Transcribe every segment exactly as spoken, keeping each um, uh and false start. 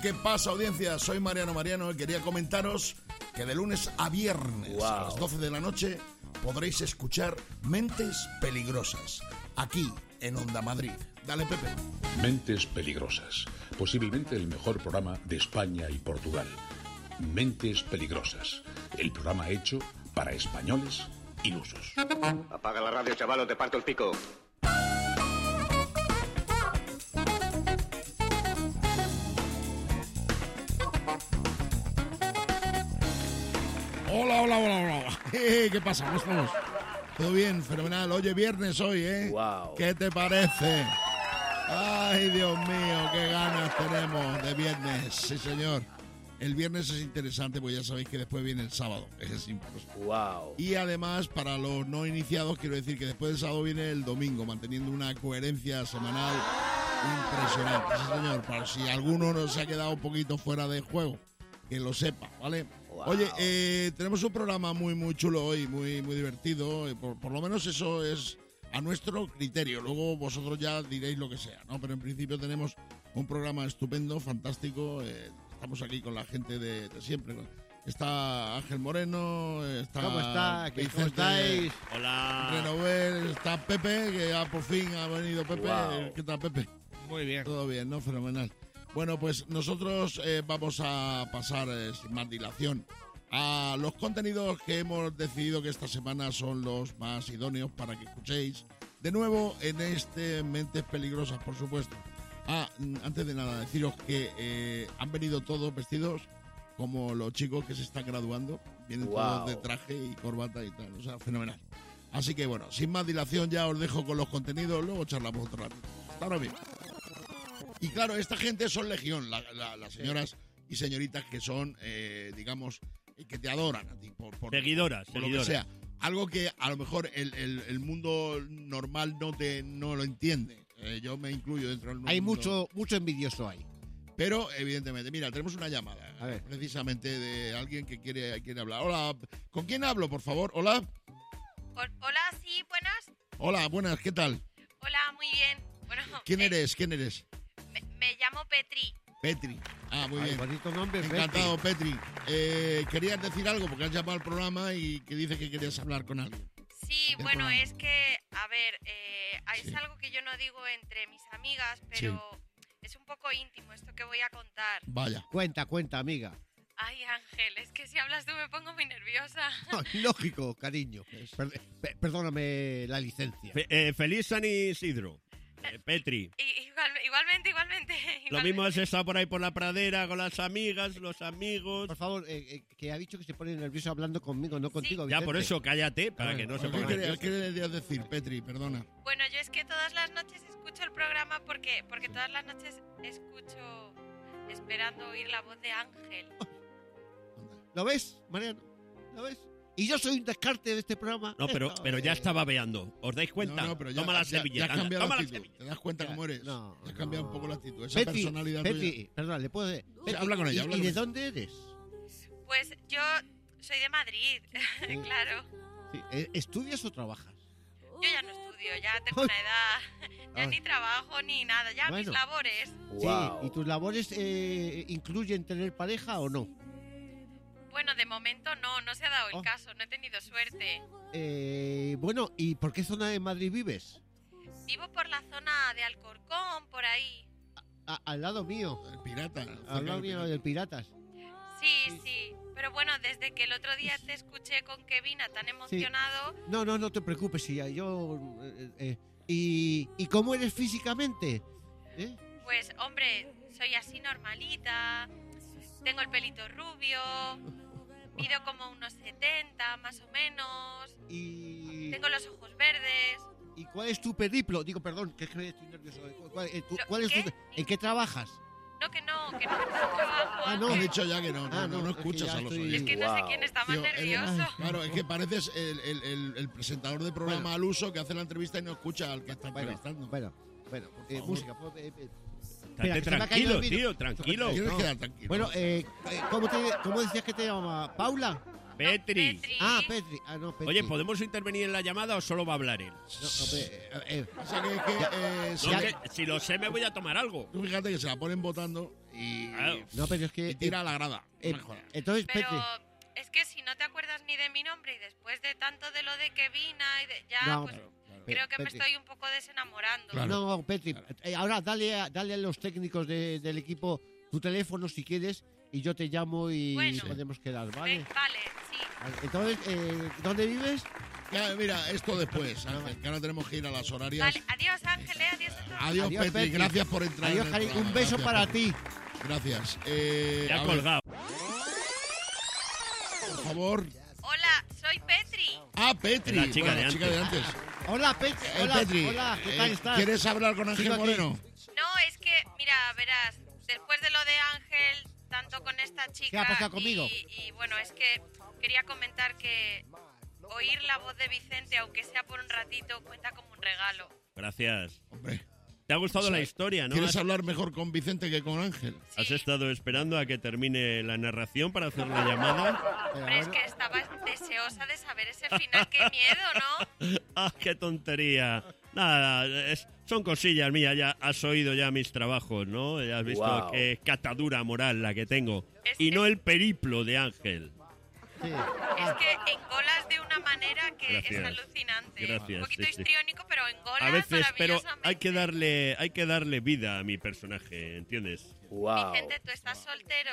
¿qué pasa, audiencia? Soy Mariano Mariano y quería comentaros que de lunes a viernes wow. a las doce de la noche podréis escuchar Mentes Peligrosas, aquí en Onda Madrid. Dale, Pepe. Mentes Peligrosas, posiblemente el mejor programa de España y Portugal. Mentes Peligrosas, el programa hecho para españoles ilusos. Apaga la radio, chaval, o te parto el pico. Hola, hola, hola, hola. ¿Qué pasa? ¿Cómo estamos? Todo bien, fenomenal. Oye, viernes hoy, ¿eh? Wow. ¿Qué te parece? Ay, Dios mío, qué ganas tenemos de viernes. Sí, señor. El viernes es interesante porque ya sabéis que después viene el sábado. Es imposible. Wow. Y además, para los no iniciados, quiero decir que después del sábado viene el domingo, manteniendo una coherencia semanal impresionante. Sí, señor. Para si alguno no se ha quedado un poquito fuera de juego, que lo sepa, ¿vale? Wow. Oye, eh, tenemos un programa muy, muy chulo hoy, muy, muy divertido. Por, por lo menos eso es a nuestro criterio. Luego vosotros ya diréis lo que sea, ¿no? Pero en principio tenemos un programa estupendo, fantástico. Eh, estamos aquí con la gente de, de siempre. Está Ángel Moreno, está... ¿Cómo está? Vicente, ¿Cómo estáis? Hola. Renovel, está Pepe, que ya por fin ha venido Pepe. Wow. ¿Qué tal, Pepe? Muy bien. Todo bien, ¿no? Fenomenal. Bueno, pues nosotros eh, vamos a pasar, eh, sin más dilación, a los contenidos que hemos decidido que esta semana son los más idóneos para que escuchéis de nuevo en este Mentes Peligrosas, por supuesto. Ah, antes de nada, deciros que eh, han venido todos vestidos como los chicos que se están graduando. Vienen wow. todos de traje y corbata y tal, o sea, fenomenal. Así que bueno, sin más dilación ya os dejo con los contenidos, luego charlamos otro rato. Hasta ahora bien. Y claro, esta gente son legión, la, la, las señoras y señoritas que son, eh, digamos, que te adoran a ti. Por, por, seguidoras, por, por seguidoras. Lo que sea. Algo que a lo mejor el, el, el mundo normal no te no lo entiende. Eh, yo me incluyo dentro del mundo. Hay mucho, mucho envidioso ahí. Pero, evidentemente, mira, tenemos una llamada. A ver. Precisamente de alguien que quiere, quiere hablar. Hola, ¿con quién hablo, por favor? Hola. Hola, sí, buenas. Hola, buenas, ¿qué tal? Hola, muy bien. Bueno, ¿Quién eh, eres? ¿Quién eres? Me, me llamo Petri. Petri. Ah, muy Ay, bien. bonito nombre, Encantado, Petri. Petri. Eh, querías decir algo porque has llamado al programa y que dice que querías hablar con alguien. Sí, bueno, programa. es que, a ver, eh, es sí. algo que yo no digo entre mis amigas, pero sí. es un poco íntimo esto que voy a contar. Vaya. Cuenta, cuenta, amiga. Ay, Ángel, es que si hablas tú me pongo muy nerviosa. No, lógico, cariño. Per per perdóname la licencia. Fe eh, feliz San Isidro. Eh, Petri. Igual, igualmente, igualmente, igualmente. Lo mismo has estado por ahí por la pradera con las amigas, los amigos. Por favor, eh, eh, que ha dicho que se pone nervioso hablando conmigo, no contigo. Sí. Vicente. Ya, por eso, cállate, para bueno, que no se ponga nervioso. ¿Qué querías decir, Petri? Perdona. Bueno, yo es que todas las noches escucho el programa porque, porque todas las noches escucho esperando oír la voz de Ángel. ¿Lo ves, Mariano? ¿Lo ves? Y yo soy un descarte de este programa. No, pero, pero ya estaba beando. ¿Os dais cuenta? No, no, pero ya, Toma la ya, servilleta. ya has cambiado Toma la la actitud. servilleta. ¿Te das cuenta cómo eres? No, has cambiado no. un poco la actitud. Esa Petri, personalidad Petri, tuya. perdón, ¿le puedo decir? Sí, habla con ella. ¿Y, habla ¿y con de ella. dónde eres? Pues yo soy de Madrid, claro. Sí. ¿Estudias o trabajas? Yo ya no estudio, ya tengo una edad, ya Ay. ni trabajo ni nada, ya bueno. mis labores. Wow. Sí, ¿y tus labores eh, incluyen tener pareja o no? Bueno, de momento no, no se ha dado el oh. caso, no he tenido suerte. Eh, bueno, ¿y por qué zona de Madrid vives? Vivo por la zona de Alcorcón, por ahí. A, a, al lado mío. El pirata. Al lado mío del Piratas. Sí, sí, sí, pero bueno, desde que el otro día te escuché con Kevina tan emocionado... Sí. No, no, no te preocupes, sí, yo... Eh, eh, ¿y, ¿Y cómo eres físicamente? ¿Eh? Pues, hombre, soy así normalita, tengo el pelito rubio... Mido como unos setenta, más o menos. Y... Tengo los ojos verdes. ¿Y cuál es tu periplo? Digo, perdón, que es que estoy nervioso. ¿Cuál, eh, tu, ¿cuál es ¿Qué? tu, ¿En qué trabajas? No, que no, que no, que no trabajo. Ah, no. He dicho ya que no, no, ah, no, no, no escuchas es a los estoy... oyentes. Es que no wow. sé quién está más Tío, nervioso. Eres, claro, es que pareces el, el, el, el presentador de programa bueno. al uso que hace la entrevista y no escucha al que está bueno, entrevistando. Bueno, bueno, eh, música. Eh, eh, Estate tranquilo, tío, tranquilo. Tienes no. que quedar tranquilo. Bueno, eh, ¿cómo, te, ¿cómo decías que te llamaba? ¿Paula? Petri. No, Petri. Ah, Petri. Ah, no, Petri. Oye, ¿podemos intervenir en la llamada o solo va a hablar él? No, no, eh, eh, o sea que, que, eh, no, que si lo sé me voy a tomar algo. Tú fíjate que se la ponen votando y, No, pero es que... y tira a la grada. eh, No me jodas. entonces, Pero Petri... es que si no te acuerdas ni de mi nombre y después de tanto de lo de Kevina y de... Ya, No, pues Claro, claro. creo que me Petri. estoy un poco desenamorando. Claro. No, Petri, eh, ahora dale a, dale a los técnicos de- del equipo tu teléfono si quieres y yo te llamo y Bueno. podemos quedar, Ve- ¿vale? Vale, sí. Entonces, eh, ¿dónde vives? Ya, mira, esto después, Ángel, que ahora tenemos que ir a las horarias. Vale, adiós Ángel, eh, adiós a todos. Adiós, Adiós, Petri, Petri. gracias por entrar. Adiós, en el cari- programa. un beso Gracias, para Petri. ti. Gracias. Eh, Ya a ha ver, colgado. por favor. Hola, soy Petri. Ah, Petri. La chica bueno, de la chica antes. de antes. Hola, Petri. Eh, Hola, Petri, hola, ¿qué eh, tal estás? ¿quieres hablar con Ángel Sigo aquí. Moreno? No, es que, mira, verás, después de lo de Ángel, tanto con esta chica... ¿Qué ha pasado conmigo? Y, y, bueno, es que quería comentar que oír la voz de Vicente, aunque sea por un ratito, cuenta como un regalo. Gracias. Hombre, ¿Te ha gustado O sea, la historia, no? ¿quieres Has, hablar mejor con Vicente que con Ángel? has Sí, estado esperando a que termine la narración para hacer la llamada. Pero hombre, es bueno, que estaba deseosa de saber ese final. ¡Qué miedo!, ¿no? ¡Ah, qué tontería! Nada, es- son cosillas mías, ya has oído ya mis trabajos, ¿no? Ya has visto Guau. qué catadura moral la que tengo. Es- Y no es- el periplo de Ángel. sí. Es que engolas de una manera que Gracias. es alucinante. Gracias, Un poquito sí, sí. histriónico, pero engolas A veces, pero maravillosamente. hay que darle, hay que darle vida a mi personaje, ¿entiendes? Wow. Vicente, tú estás soltero.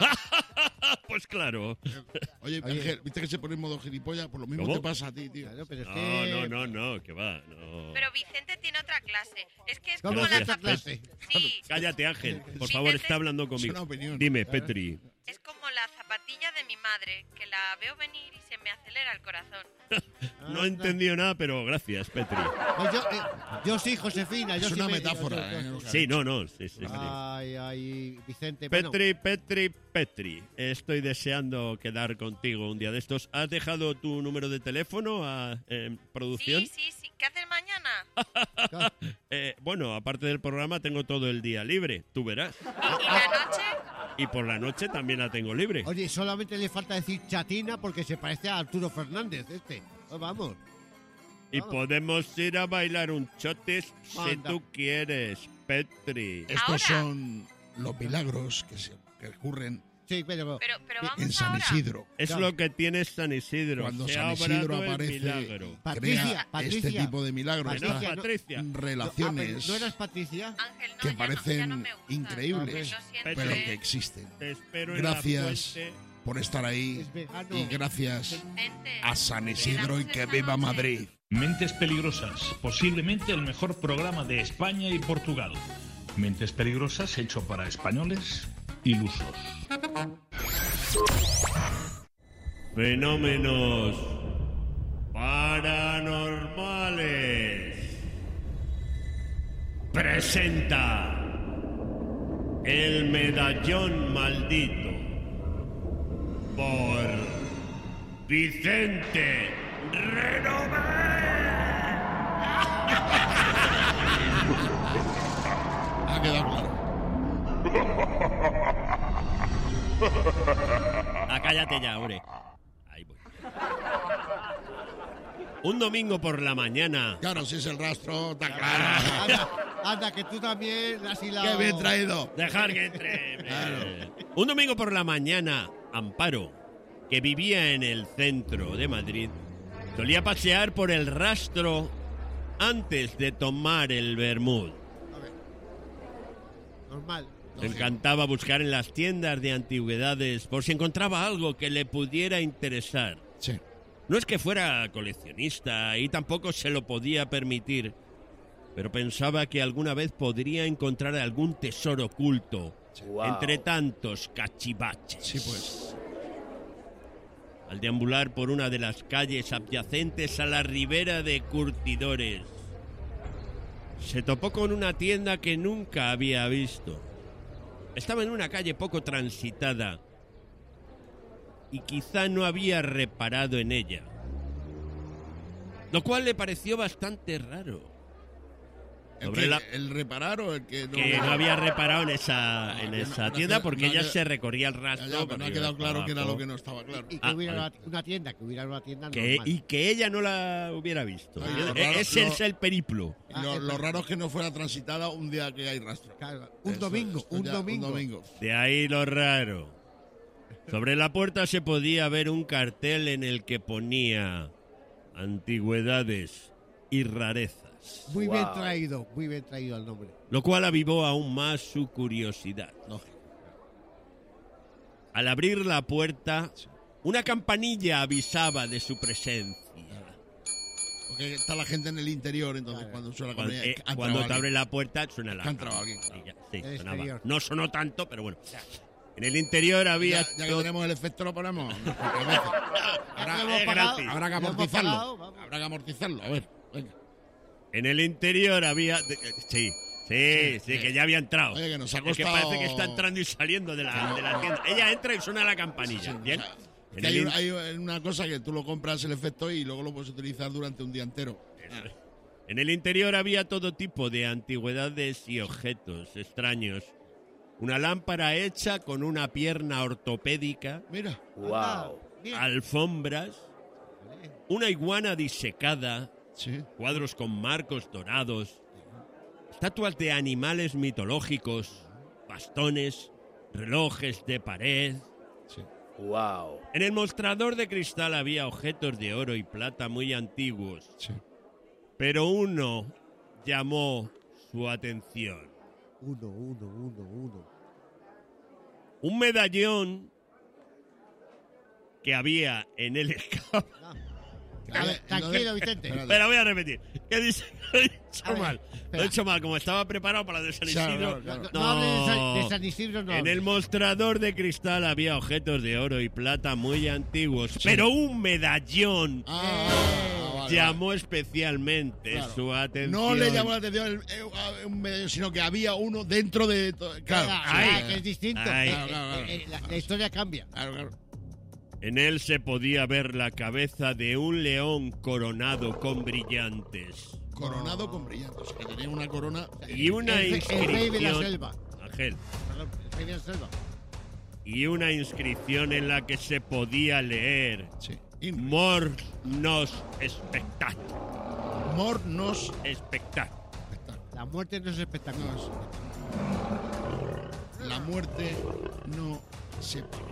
Pues claro. Oye, Oye. Ángel, ¿viste que se pone en modo gilipollas? Por lo mismo ¿Cómo? te pasa a ti, tío. Claro, pero es No, que... no, no, no, que va, no. Pero Vicente tiene otra clase. Es que es ¿Cómo como es la esta zapa- clase? Sí, Cállate, Ángel. Por Vicente favor, es- está hablando Es conmigo. una opinión. Dime, Petri. es como la zapatilla de mi madre, que la veo venir y se me acelera el corazón. No he entendido nada, pero gracias, Petri. Pues yo, eh, yo sí, Josefina. Yo Es sí una me- metáfora, yo- yo- ¿eh? Sí, no, no, sí, sí, sí. Ay, ay, Vicente. bueno, Petri, Petri, Petri. Estoy deseando quedar contigo un día de estos. ¿Has dejado tu número de teléfono a eh, producción? Sí, sí, sí. ¿Qué haces mañana? Eh, bueno, aparte del programa, tengo todo el día libre, tú verás. ¿Y, y la noche? Y por la noche también la tengo libre. Oye, solamente le falta decir chatina porque se parece a Arturo Fernández, este. Pues vamos. Y vamos. podemos ir a bailar un chotis si Anda. tú quieres, Petri. Estos Ahora. son los milagros que, se, que ocurren Sí, pero... Pero, pero En vamos en San ahora. Isidro. Es Claro. lo que tiene San Isidro. Cuando Se San ha Isidro obrado el aparece milagro. y Patricia, crea Patricia. este tipo de milagros, Bueno, Patricia, estas no- Patricia. No, ah, relaciones pero ¿no eras Patricia? Ángel, no, que ya no- parecen ya no me gusta. increíbles, Lo siento, pero pero ¿eh? que existen. Te espero Gracias. en la fuente. Por estar ahí Es vegano. y gracias Vente. a San Isidro y Quedamos que esta viva noche. Madrid. Mentes Peligrosas, posiblemente el mejor programa de España y Portugal. Mentes Peligrosas hecho para españoles ilusos. Fenómenos paranormales. Presenta El Medallón Maldito por Vicente Renové. Ha quedado claro. Ah, cállate ya, hombre. Ahí voy. Un domingo por la mañana. Claro, si es el rastro, está claro. Anda, anda, que tú también has hilado. ¡Qué bien traído! Dejar que entre. Claro. Un domingo por la mañana, Amparo, que vivía en el centro de Madrid, solía pasear por el rastro antes de tomar el vermut. A ver. Normal. Le encantaba buscar en las tiendas de antigüedades por si encontraba algo que le pudiera interesar. Sí. No es que fuera coleccionista y tampoco se lo podía permitir, pero pensaba que alguna vez podría encontrar algún tesoro oculto Wow. entre tantos cachivaches. Sí, pues. Al deambular por una de las calles adyacentes a la ribera de Curtidores, se topó con una tienda que nunca había visto. Estaba en una calle poco transitada y quizá no había reparado en ella, lo cual le pareció bastante raro. ¿El, Sobre que, la- ¿El reparar o el que no? que no había reparado en esa, en no, esa no, tienda no, porque no, ella no, se recorría el Ya, rastro. ya, pero por no ha arriba, quedado claro por que era abajo. lo que no estaba claro. Y que Ah, hubiera vale. una, una tienda, que hubiera una tienda Que- normal. y que ella no la hubiera visto. Ay, E- lo raro- Ese lo- es el periplo. Y lo, lo raro es que no fuera transitada un día que hay rastro. Claro, un Eso, domingo, esto un ya, domingo. Un domingo. De ahí lo raro. Sobre la puerta se podía ver un cartel en el que ponía antigüedades y rarezas, Muy bien traído, muy bien traído el nombre. lo cual avivó aún más su curiosidad. Al abrir la puerta, una campanilla avisaba de su presencia. Porque está la gente en el interior, entonces Claro. cuando suena la Cuando, campaña, eh, ha entrado cuando te alguien. abre la puerta suena la Ha entrado alguien. Sí, ya, sí, El sonaba. exterior. No sonó tanto, pero bueno. En el interior había... Ya, ya que to- tenemos el efecto lo ponemos. No, porque a veces Habrá- Lo hemos es pagado, gratis. habrá que lo hemos amortizarlo. pagado, vamos. Habrá que amortizarlo. A ver, venga. En el interior había... de- sí, sí, sí, que ya había entrado. Oye, que nos ha Es que costado- parece que está entrando y saliendo de la, de la tienda. Ella entra y suena la campanilla. Bien. O sea, En que el hay, in- hay una cosa que tú lo compras el efecto y luego lo puedes utilizar durante un día entero. En el interior había todo tipo de antigüedades y objetos extraños. Una lámpara hecha con una pierna ortopédica, Mira, Wow. Bien. alfombras, una iguana disecada, sí. cuadros con marcos dorados, estatuas de animales mitológicos, bastones, relojes de pared. Sí. Wow. En el mostrador de cristal había objetos de oro y plata muy antiguos, Sí. pero uno llamó su atención. Uno, uno, uno, uno. Un medallón que había en el escape. A ver, tranquilo, Vicente. Espérate. Pero voy a repetir. ¿Qué dice? Lo he A hecho ver, mal. Lo he hecho mal. Como estaba preparado para la de San Claro, Isidro. claro, No, claro. no hable de San, de San Isidro, no En hable. el mostrador de cristal había objetos de oro y plata muy antiguos, pero un medallón Ah, ah, vale, llamó especialmente Claro. su atención. No le llamó la atención el- eh, un medallón, sino que había uno dentro de... to- Claro, Ah, sí, ah, eh, que es distinto. Ahí. Eh, Claro, claro, eh, claro. eh, la, la historia cambia. claro, claro. En él se podía ver la cabeza de un león coronado con brillantes Coronado con brillantes. O sea, que tenía una corona... y una El, rey- el rey de la inscripción. selva. Ángel. Perdón, el rey de la selva. Y una inscripción en la que se podía leer Sí. In- Mor nos spectat. Mor nos... Spectat. La muerte no es espectacular. La muerte no se para.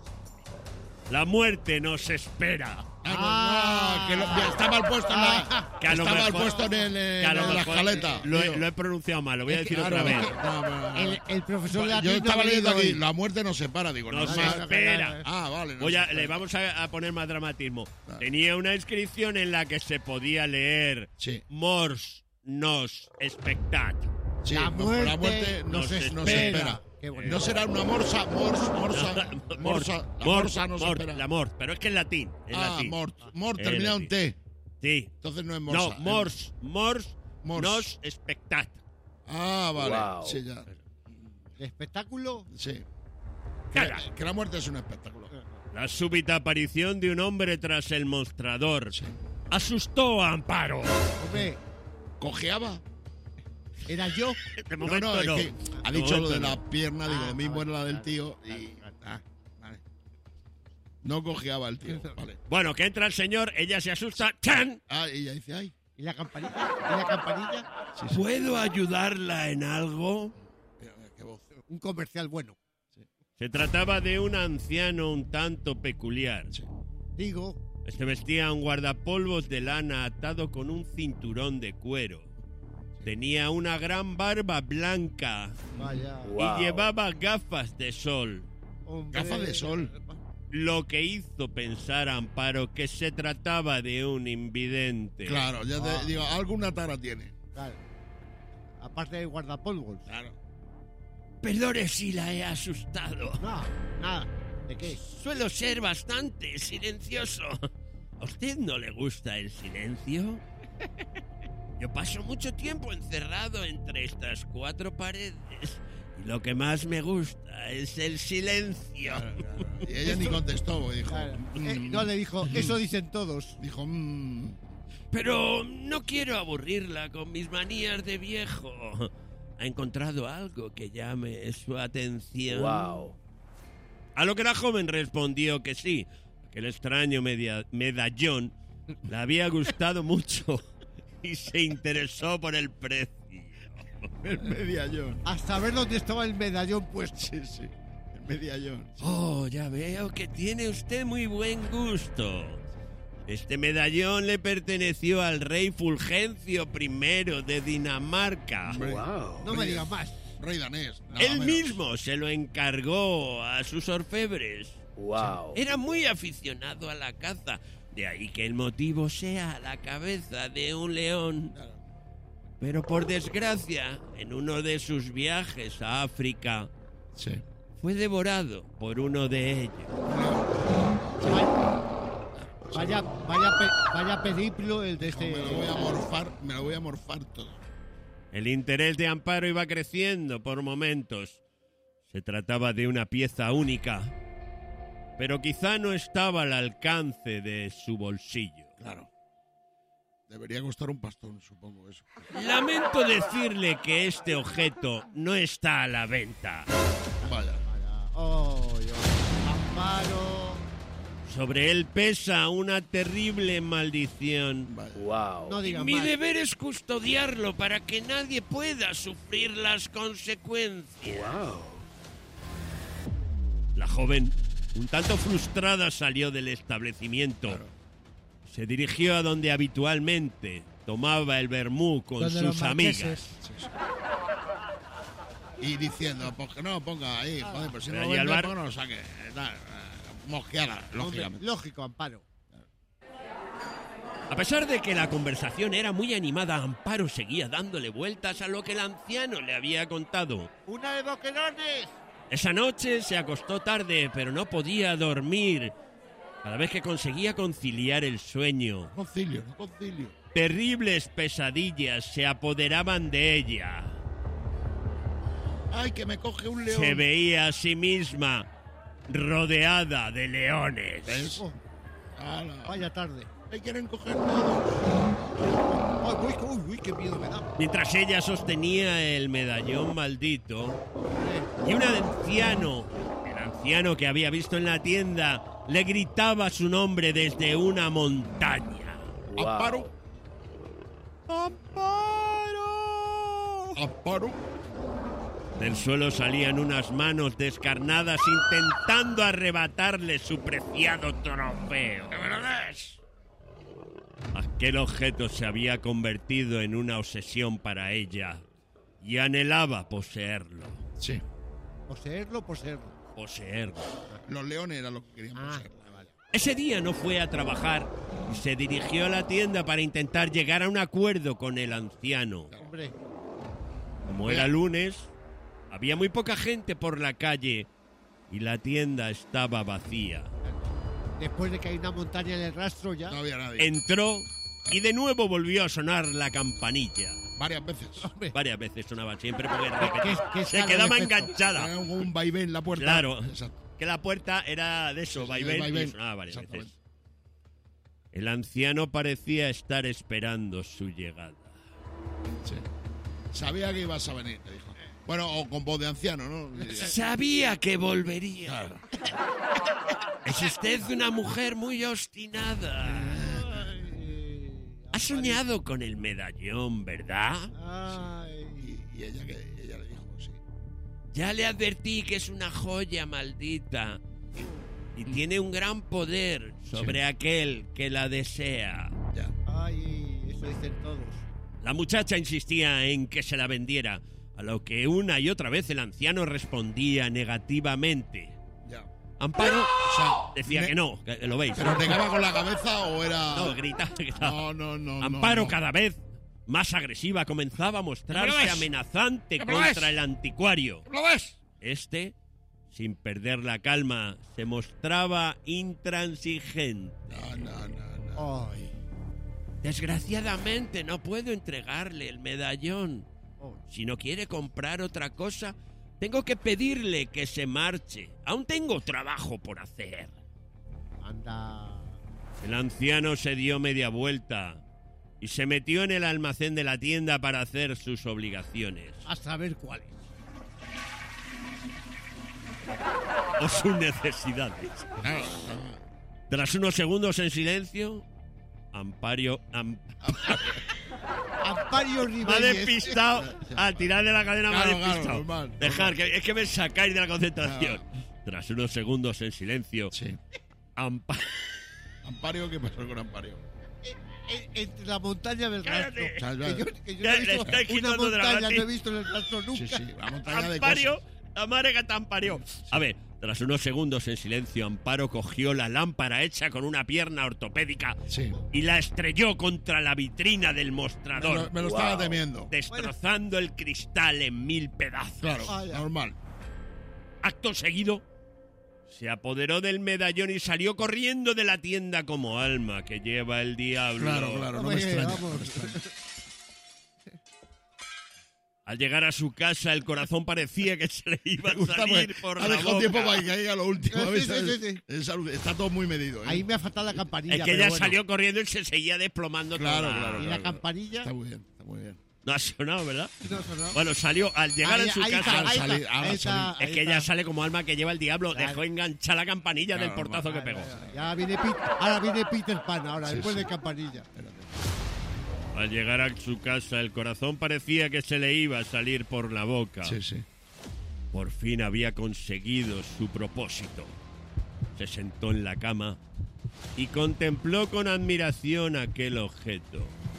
La muerte nos espera. Ah, no, que lo- ya está mal puesto en la, Que a lo está mal mejor- puesto en, el, eh, que a lo en la mejor escaleta. Lo he, Digo, lo he pronunciado mal, lo voy a decir claro, otra vez. es que- no, no, no. El, el profesor Yo Latín no estaba ha leyendo venido aquí, hoy. la muerte no se para, digo, No no, se más. espera. Ah, vale. no Voy se a- espera. le vamos a, a poner más dramatismo. Claro. Tenía una inscripción en la que se podía leer Sí, Mors nos spectat. sí, La no, muerte la muerte no, nos se, no se espera. espera. Qué bonito. No será una morsa, mors, morsa, morsa, la morsa no se mort, espera. La mort, pero es que en latín. En Ah, latín. mort, mort En termina en latín. T. Sí. Entonces no es morsa. No, mors, mors, Mors. nos spectat. Ah, vale. Wow. Sí, ya. El espectáculo. Sí. Que, Caga. que la muerte es un espectáculo. La súbita aparición de un hombre tras el mostrador Sí. asustó a Amparo. Hombre, ¿Cojeaba? era yo. De No, momento no, es no. que ha De dicho lo momento de no. la pierna, digo, Ah, lo mismo vale, era la del vale, tío vale, y... vale. Ah, vale. No cojeaba el tío, vale. Bueno, que entra el señor, ella se asusta. ¡Chan! Ah, y ella dice, ay, ¿Y la campanita? ¿Y la campanilla? sí, sí. ¿Puedo ayudarla en algo? Mira, mira, qué voz. Un comercial bueno. Se trataba de un anciano un tanto peculiar. Digo, Este vestía un guardapolvos de lana atado con un cinturón de cuero. Tenía una gran barba blanca vaya. Wow. y llevaba gafas de sol, Hombre. Gafas de sol. lo que hizo pensar a Amparo que se trataba de un invidente. Claro, ya te Ah. digo, alguna tara tiene. Claro. Aparte de guardapolvos. Claro. Perdone si la he asustado. No, nada. ¿De qué? Suelo ser bastante silencioso. ¿A usted no le gusta el silencio? Yo paso mucho tiempo encerrado entre estas cuatro paredes y lo que más me gusta es el silencio. Claro, claro. Y ella ni contestó, porque dijo... Claro. mm, Eh, no le dijo, eso dicen todos. Dijo, mm, pero no quiero aburrirla con mis manías de viejo. ¿Ha encontrado algo que llame su atención? Wow. A lo que la joven respondió que sí, que el extraño media- medallón le había gustado mucho y se interesó por el precio. El medallón. Hasta ver dónde estaba el medallón puesto. Sí, sí. El medallón. Oh, ya veo que tiene usted muy buen gusto. Este medallón le perteneció al rey Fulgencio primero de Dinamarca. Hombre. Wow. No me digas más. Rey danés. nada Él menos. mismo se lo encargó a sus orfebres. Wow. Era muy aficionado a la caza, de ahí que el motivo sea la cabeza de un león. Pero por desgracia, en uno de sus viajes a África, Sí. fue devorado por uno de ellos. Vaya, vaya, pe- vaya periplo el de este. Me lo voy a morfar, me lo voy a morfar todo. El interés de Amparo iba creciendo por momentos. Se trataba de una pieza única, pero quizá no estaba al alcance de su bolsillo. Claro. Debería costar un pastón, supongo eso. Lamento decirle que este objeto no está a la venta. Vaya. Oh, oh, Amparo. Sobre él pesa una terrible maldición. Vaya. Wow. No digas Mi más. deber es custodiarlo para que nadie pueda sufrir las consecuencias. Wow. La joven, un tanto frustrada, salió del establecimiento. Claro. Se dirigió a donde habitualmente tomaba el vermú con Donde los sus marqueses. amigas. Y diciendo, pues que no lo ponga ahí, joder, pues si no Pero lo ¿y al vende, bar? pues que no lo saque. Tal, eh, Mosqueada, Hombre, lógicamente. lógico, Amparo. A pesar de que la conversación era muy animada, Amparo seguía dándole vueltas a lo que el anciano le había contado. ¡Una de boquerones! Esa noche se acostó tarde, pero no podía dormir. Cada vez que conseguía conciliar el sueño, Concilio, no concilio. terribles pesadillas se apoderaban de ella. Ay, que me coge un león. Se veía a sí misma rodeada de leones. ¿Ves? Oh, Ala. vaya tarde. Me quieren coger todos. Ay, uy, uy, uy, qué miedo me da. Mientras ella sostenía el medallón maldito, y un anciano, el anciano que había visto en la tienda, le gritaba su nombre desde una montaña. Wow. Amparo. ¡Amparo! Amparo. Del suelo salían unas manos descarnadas intentando arrebatarle su preciado trofeo. ¿Qué me lo des? Aquel objeto se había convertido en una obsesión para ella y anhelaba poseerlo. Sí. Poseerlo, poseerlo. Poseerlo. Los leones eran los que querían Ah, poseer. vale. Ese día no fue a trabajar y se dirigió a la tienda para intentar llegar a un acuerdo con el anciano. Hombre, Como era lunes, había muy poca gente por la calle y la tienda estaba vacía. después de que hay una montaña en el rastro ya. No había nadie. Entró y de nuevo volvió a sonar la campanilla. Varias veces. Hombre, Varias veces sonaba siempre porque ¿Qué- qué- qué se escala quedaba de efecto? enganchada. Era un vaivén en la puerta. Claro, Exacto. que la puerta era de eso, Sí, vaivén, vaivén. y sonaba varias Exactamente. veces. El anciano parecía estar esperando su llegada. Sí. Sabía que ibas a venir, te dijo. Bueno, o con voz de anciano, ¿no? Sabía que volvería. Claro. Es usted una mujer muy obstinada. ay, Ha soñado con el medallón, ¿verdad? ay. Y, y ella, que, ella le dijo, sí. Ya le advertí que es una joya maldita y tiene un gran poder sobre Sí. aquel que la desea. Ya. Ay, eso dicen todos. La muchacha insistía en que se la vendiera, a lo que una y otra vez el anciano respondía negativamente. Ya. Amparo O sea, decía ne- que no, que lo veis. ¿Pero negaba con la cabeza o era...? No, grita, grita. no, no, no. no, Amparo no. cada vez más agresiva comenzaba a ¡Que me mostrarse lo des! amenazante ¡Que me lo contra des! el anticuario. ¿Lo ves? Este, sin perder la calma, se mostraba intransigente. No, no, no, no. Ay. Desgraciadamente no puedo entregarle el medallón. Oh. Si no quiere comprar otra cosa, tengo que pedirle que se marche. Aún tengo trabajo por hacer. Anda. El anciano se dio media vuelta y se metió en el almacén de la tienda para hacer sus obligaciones. A saber cuáles. O sus necesidades. Tras unos segundos en silencio, Ampario... Am- Ampario me ha Ribelles. despistado. Al tirar de la cadena Claro, me ha claro, despistado. normal, Dejar, normal. que es que me sacáis de la concentración. Tras unos segundos en silencio, Sí. Ampa- Ampario, ¿qué pasó con Ampario? En- Entre la montaña del rastro. Cállate. O sea, Que yo, que yo Ya no he le visto estáis una quitando montaña, dramatismo. no he visto en el rastro nunca. Sí, sí, la montaña de Ampario, cosas. la madre que te amparió. A ver, tras unos segundos en silencio, Amparo cogió la lámpara hecha con una pierna ortopédica Sí. y la estrelló contra la vitrina del Me mostrador, lo, me lo estaba temiendo. destrozando el cristal en mil pedazos. Claro, Vaya. normal. Acto seguido, se apoderó del medallón y salió corriendo de la tienda como alma que lleva el diablo. Claro, claro, no me Hombre, extraña. vamos. no me extraña. Al llegar a su casa, el corazón parecía que se le iba a Me gusta, salir pues, por ha la dejado boca. tiempo para que caiga lo último. Sí, ¿ves? sí, sí, sí. Es algo- está todo muy medido. ¿eh? Ahí me ha faltado la campanilla. Es que pero ella bueno. salió corriendo y se seguía desplomando Claro, toda. claro, Y claro. la campanilla. Está muy bien, está muy bien. No ha sonado, ¿verdad? No, no, no. Bueno, salió al llegar Ahí- en su ahí casa. está, al ahí salir, está, ahora ahí al está, salir. ahí Es que ella está. sale como alma que lleva el diablo. Claro. Dejó enganchar la campanilla Claro, del portazo que pegó. Ya viene Pit- ahora viene Peter Pan, ahora, Sí, después sí. de campanilla. Al llegar a su casa, el corazón parecía que se le iba a salir por la boca. Sí, sí. Por fin había conseguido su propósito. Se sentó en la cama y contempló con admiración aquel objeto.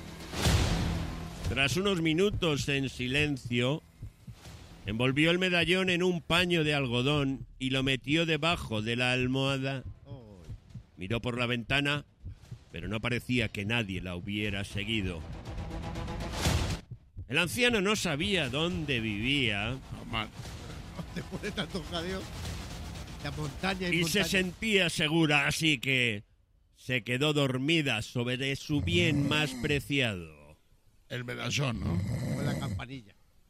Tras unos minutos en silencio, envolvió el medallón en un paño de algodón y lo metió debajo de la almohada. Miró por la ventana, pero no parecía que nadie la hubiera seguido. El anciano no sabía dónde vivía Normal. Después de tanto jaleo, la montaña y, y se montaña. sentía segura, así que se quedó dormida sobre su bien más preciado. El medallón, ¿no? Con la campanilla.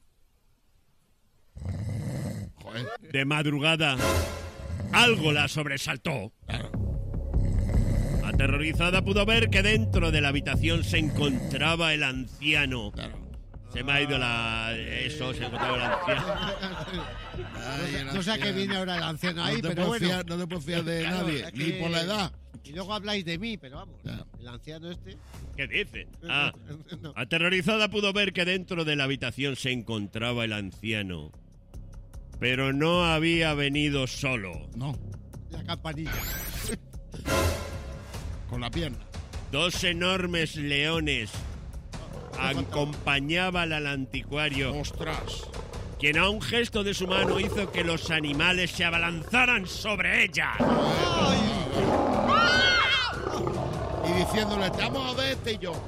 Joder. De madrugada, algo la sobresaltó. Claro. Aterrorizada pudo ver que dentro de la habitación se encontraba el anciano. Claro. Se me ha ido la... Eso, se encontraba el anciano. Ay, el No sé a qué anciano. viene ahora el anciano ahí, no te pero puedes bueno. fiar, no te puedes fiar de Claro, nadie, es ni que- por la edad. Y luego habláis de mí, pero vamos. Ya. El anciano este. ¿Qué dice? Ah, No. aterrorizada pudo ver que dentro de la habitación se encontraba el anciano. Pero no había venido solo. No, La campanilla. con la pierna. Dos enormes leones acompañaban al anticuario, ¡Ostras! quien a un gesto de su mano hizo que los animales se abalanzaran sobre ella. Y diciéndole, estamos de este y yo.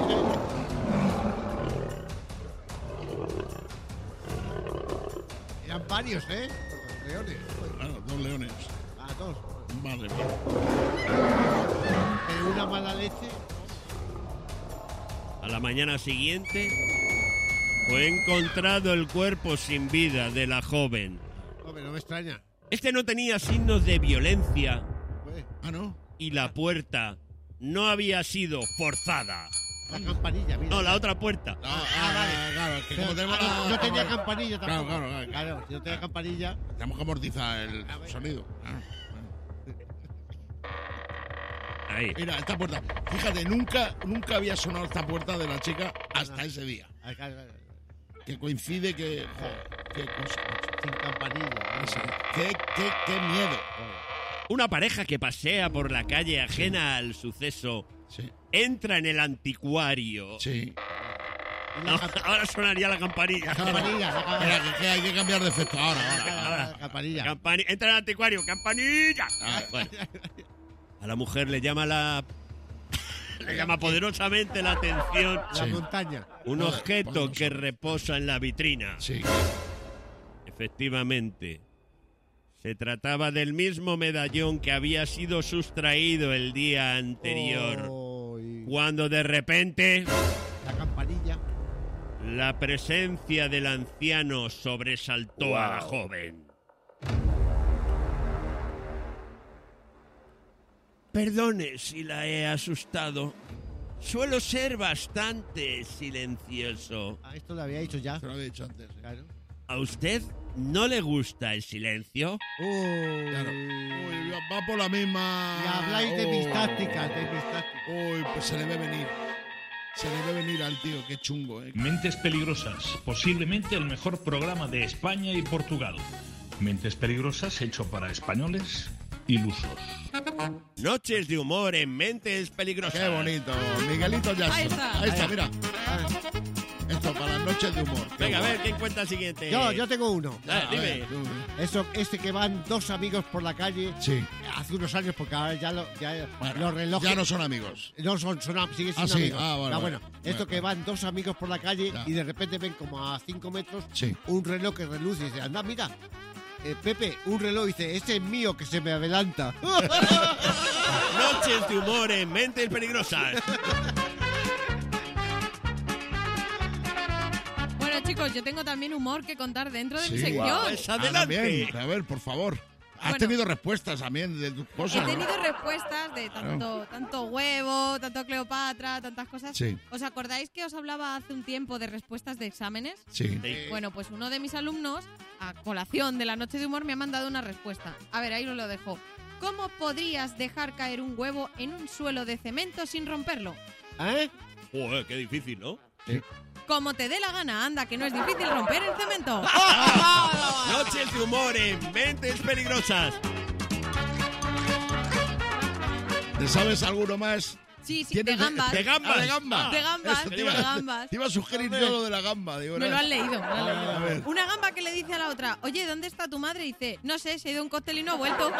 Eran varios, ¿eh? Los leones. Claro, dos leones. Ah, dos. Madre mía. Pero una mala leche. A la mañana siguiente fue encontrado el cuerpo sin vida de la joven. Hombre, no me extraña. Este no tenía signos de violencia Pues, Ah, ¿no? y la puerta no había sido forzada. la campanilla, mira. No, la otra puerta. Ah, Ah, vale. ah, claro, es que Pero, como tenemos ah, la- no tenía campanilla Claro, tampoco. claro, claro. Claro, si no tenía campanilla. Tenemos que amortizar el A ver. sonido. Ah, Ahí. Mira, esta puerta. Fíjate, nunca, nunca había sonado esta puerta de la chica hasta ese día. Ah, claro, claro. Que coincide que. Joder, qué cosa. macho. Sin campanilla. ¿no? Sí. Qué, qué, qué miedo. Una pareja que pasea por la calle ajena al suceso Sí, entra en el anticuario. sí. Y la No, camp- ahora sonaría la campanilla. la campanilla. La Espera, campanilla. que, que hay que cambiar de efecto ahora, ahora. La campanilla. Campani- entra en el anticuario, campanilla. Ah, Bueno, a la mujer le llama la le llama poderosamente la atención La Sí. montaña. un Joder, objeto poderoso. que reposa en la vitrina. Sí. Efectivamente, se trataba del mismo medallón que había sido sustraído el día anterior, Oh, y cuando de repente la campanilla. la presencia del anciano sobresaltó a la joven. Perdone si la he asustado, suelo ser bastante silencioso. Ah, esto lo había dicho ya. Te lo había dicho antes. ¿eh? Claro. ¿A usted no le gusta el silencio? Uy. Claro. Uy, va por la misma. Y habláis de mis Oh. tácticas, de mis tácticas. Uy, pues se le ve venir. Se le ve venir al tío, qué chungo, ¿eh? Mentes Peligrosas, posiblemente el mejor programa de España y Portugal. Mentes Peligrosas hecho para españoles ilusos. Noches de humor en Mentes Peligrosas. Qué bonito. Miguelito Jackson. Ahí está. Ahí está, mira. Esto para las noches de humor. Qué Venga, a guay. ver, ¿quién cuenta el siguiente? Yo, yo tengo uno. Ah, A dime. ver, tú. Eso, este que van dos amigos por la calle Sí. hace unos años, porque ahora ya, lo, ya Bueno, los relojes... ya no son amigos. No son, son am- siguen Ah, siendo sí. amigos. Ah, bueno, Ah, bueno. bueno, esto Bueno. que van dos amigos por la calle Ya. y de repente ven como a cinco metros Sí. un reloj que reluce y dice, anda, mira, eh, Pepe, un reloj, y dice, ese es mío que se me adelanta. Noches de humor en Mentes Peligrosas. Bueno, chicos, yo tengo también humor que contar dentro de mi Sí. sección. Pues Ah, adelante. también. A ver, por favor. Has Bueno. tenido respuestas también de tus He cosas, ¿no? tenido respuestas de tanto, tanto huevo, tanto Cleopatra, tantas cosas. Sí. ¿Os acordáis que os hablaba hace un tiempo de respuestas de exámenes? Sí. Sí. Bueno, pues uno de mis alumnos, a colación de la noche de humor, me ha mandado una respuesta. A ver, ahí os lo dejo. ¿Cómo podrías dejar caer un huevo en un suelo de cemento sin romperlo? ¿Eh? Joder, qué difícil, ¿no? Como te dé la gana, anda, que no es difícil romper el cemento. Noches de humor en Mentes Peligrosas. ¿Te sabes alguno más? Sí, sí, de ¿Tienes gambas. de gambas. Ah, de gamba. De gambas, Eso te de iba, gambas. te iba a sugerir yo lo de la gamba. Digo, Me ¿no? lo han leído. me lo han leído. A ver. Una gamba que le dice a la otra, oye, ¿dónde está tu madre? Y dice, no sé, se ha ido a un cóctel y no ha vuelto.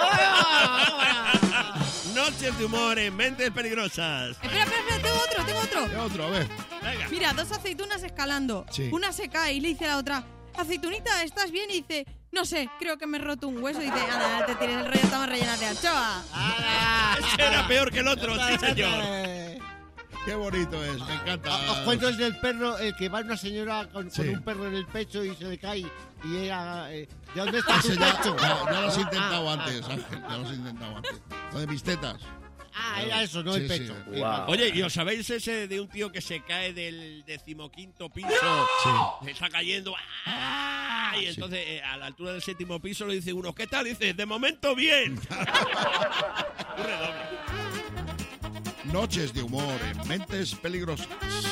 Noches de humor en Mentes Peligrosas. Espera, espera, espera, tengo otro, tengo otro. ¿Qué otro? A ver. Venga. Mira, dos aceitunas escalando. Sí. Una se cae y le dice a la otra, aceitunita, ¿estás bien? Y dice, no sé, creo que me he roto un hueso. Y dice, anda, no te tires el rollo, estamos rellenas de anchoa. Ese era peor que el otro, sí, señor. Eh, Qué bonito es, me encanta. Os cuento el del perro, el que va una señora con, Sí. con un perro en el pecho y se le cae y ella... eh, ¿de dónde está tu Ese ya, pecho? ya- ya lo has Ah, intentado ah, antes, Ángel. Ya lo has intentado antes. Lo de mis tetas. Ah, era eso, no Sí, el sí. pecho. Wow. Oye, ¿y os sabéis ese de un tío que se cae del decimoquinto piso? Sí. Se está cayendo. ¡ah! Y entonces, eh, a la altura del séptimo piso, le dice uno, ¿qué tal? Dice, de momento bien. Un redoble. Noches de humor en Mentes Peligrosas.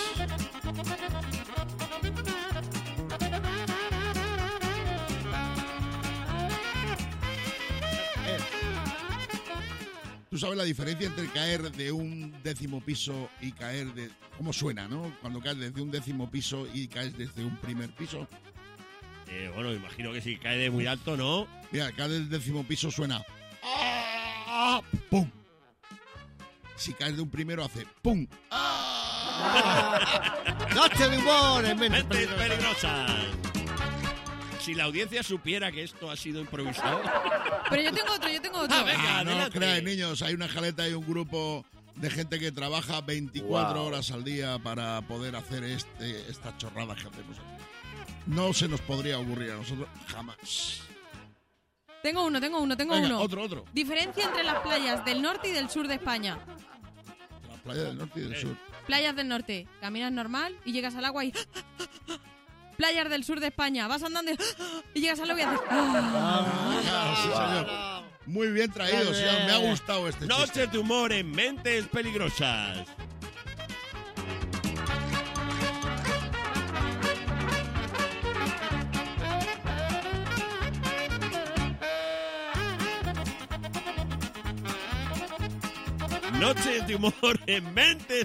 ¿Tú sabes la diferencia entre caer de un décimo piso y caer de... ¿Cómo suena, no? Cuando caes desde un décimo piso y caes desde un primer piso. Eh, bueno, imagino que si cae de muy alto, ¿no? Mira, caer del décimo piso suena... ¡ah! ¡Pum! Si caes de un primero hace... ¡pum! Noche de humor en Mentes Mentes Peligrosas. Peligrosas. Si la audiencia supiera que esto ha sido improvisado. Pero yo tengo otro, yo tengo otro. Ah, venga. Ah, no os adelante. creáis, niños. Hay una jaleta y un grupo de gente que trabaja veinticuatro Wow. horas al día para poder hacer este, estas chorradas que hacemos aquí. No se nos podría ocurrir a nosotros jamás. Tengo uno, tengo uno, tengo Venga, uno. otro, otro. Diferencia entre las playas del norte y del sur de España. La playa del norte y del sur. Playas del norte, caminas normal y llegas al agua y... Playas del sur de España, vas andando y, y llegas al agua y haces... Ah, sí, señor. Muy bien traído, señor. Me ha gustado este chiste. Noches de humor en Mentes Peligrosas. Noches de humor en Mentes.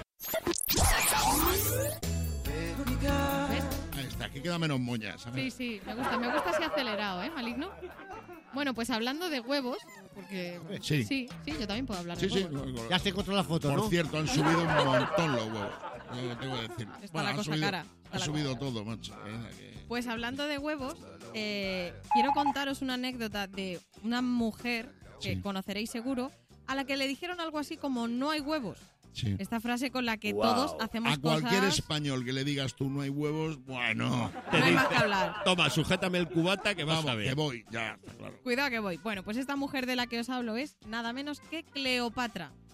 Ahí está, aquí queda menos moñas. Sí, ¿sabes? sí, me gusta, me gusta así acelerado, ¿eh, maligno? Bueno, pues hablando de huevos, porque... Sí. Sí, sí, yo también puedo hablar Sí, de sí. huevos. Ya se encontró la foto, Por ¿no? cierto, han subido un montón los huevos. Lo tengo que decir. Está la han cosa subido, cara, está ha la subido todo, macho. Eh, que- Pues hablando de huevos, eh, quiero contaros una anécdota de una mujer que Sí. conoceréis seguro, a la que le dijeron algo así como no hay huevos. Sí. Esta frase con la que Wow. todos hacemos A cualquier cosas... español que le digas tú no hay huevos, bueno, Te No hay más dice, que hablar. toma, sujétame el cubata que vas vamos, a ver. que voy, ya, está claro. Cuidado que voy. Bueno, pues esta mujer de la que os hablo es nada menos que Cleopatra.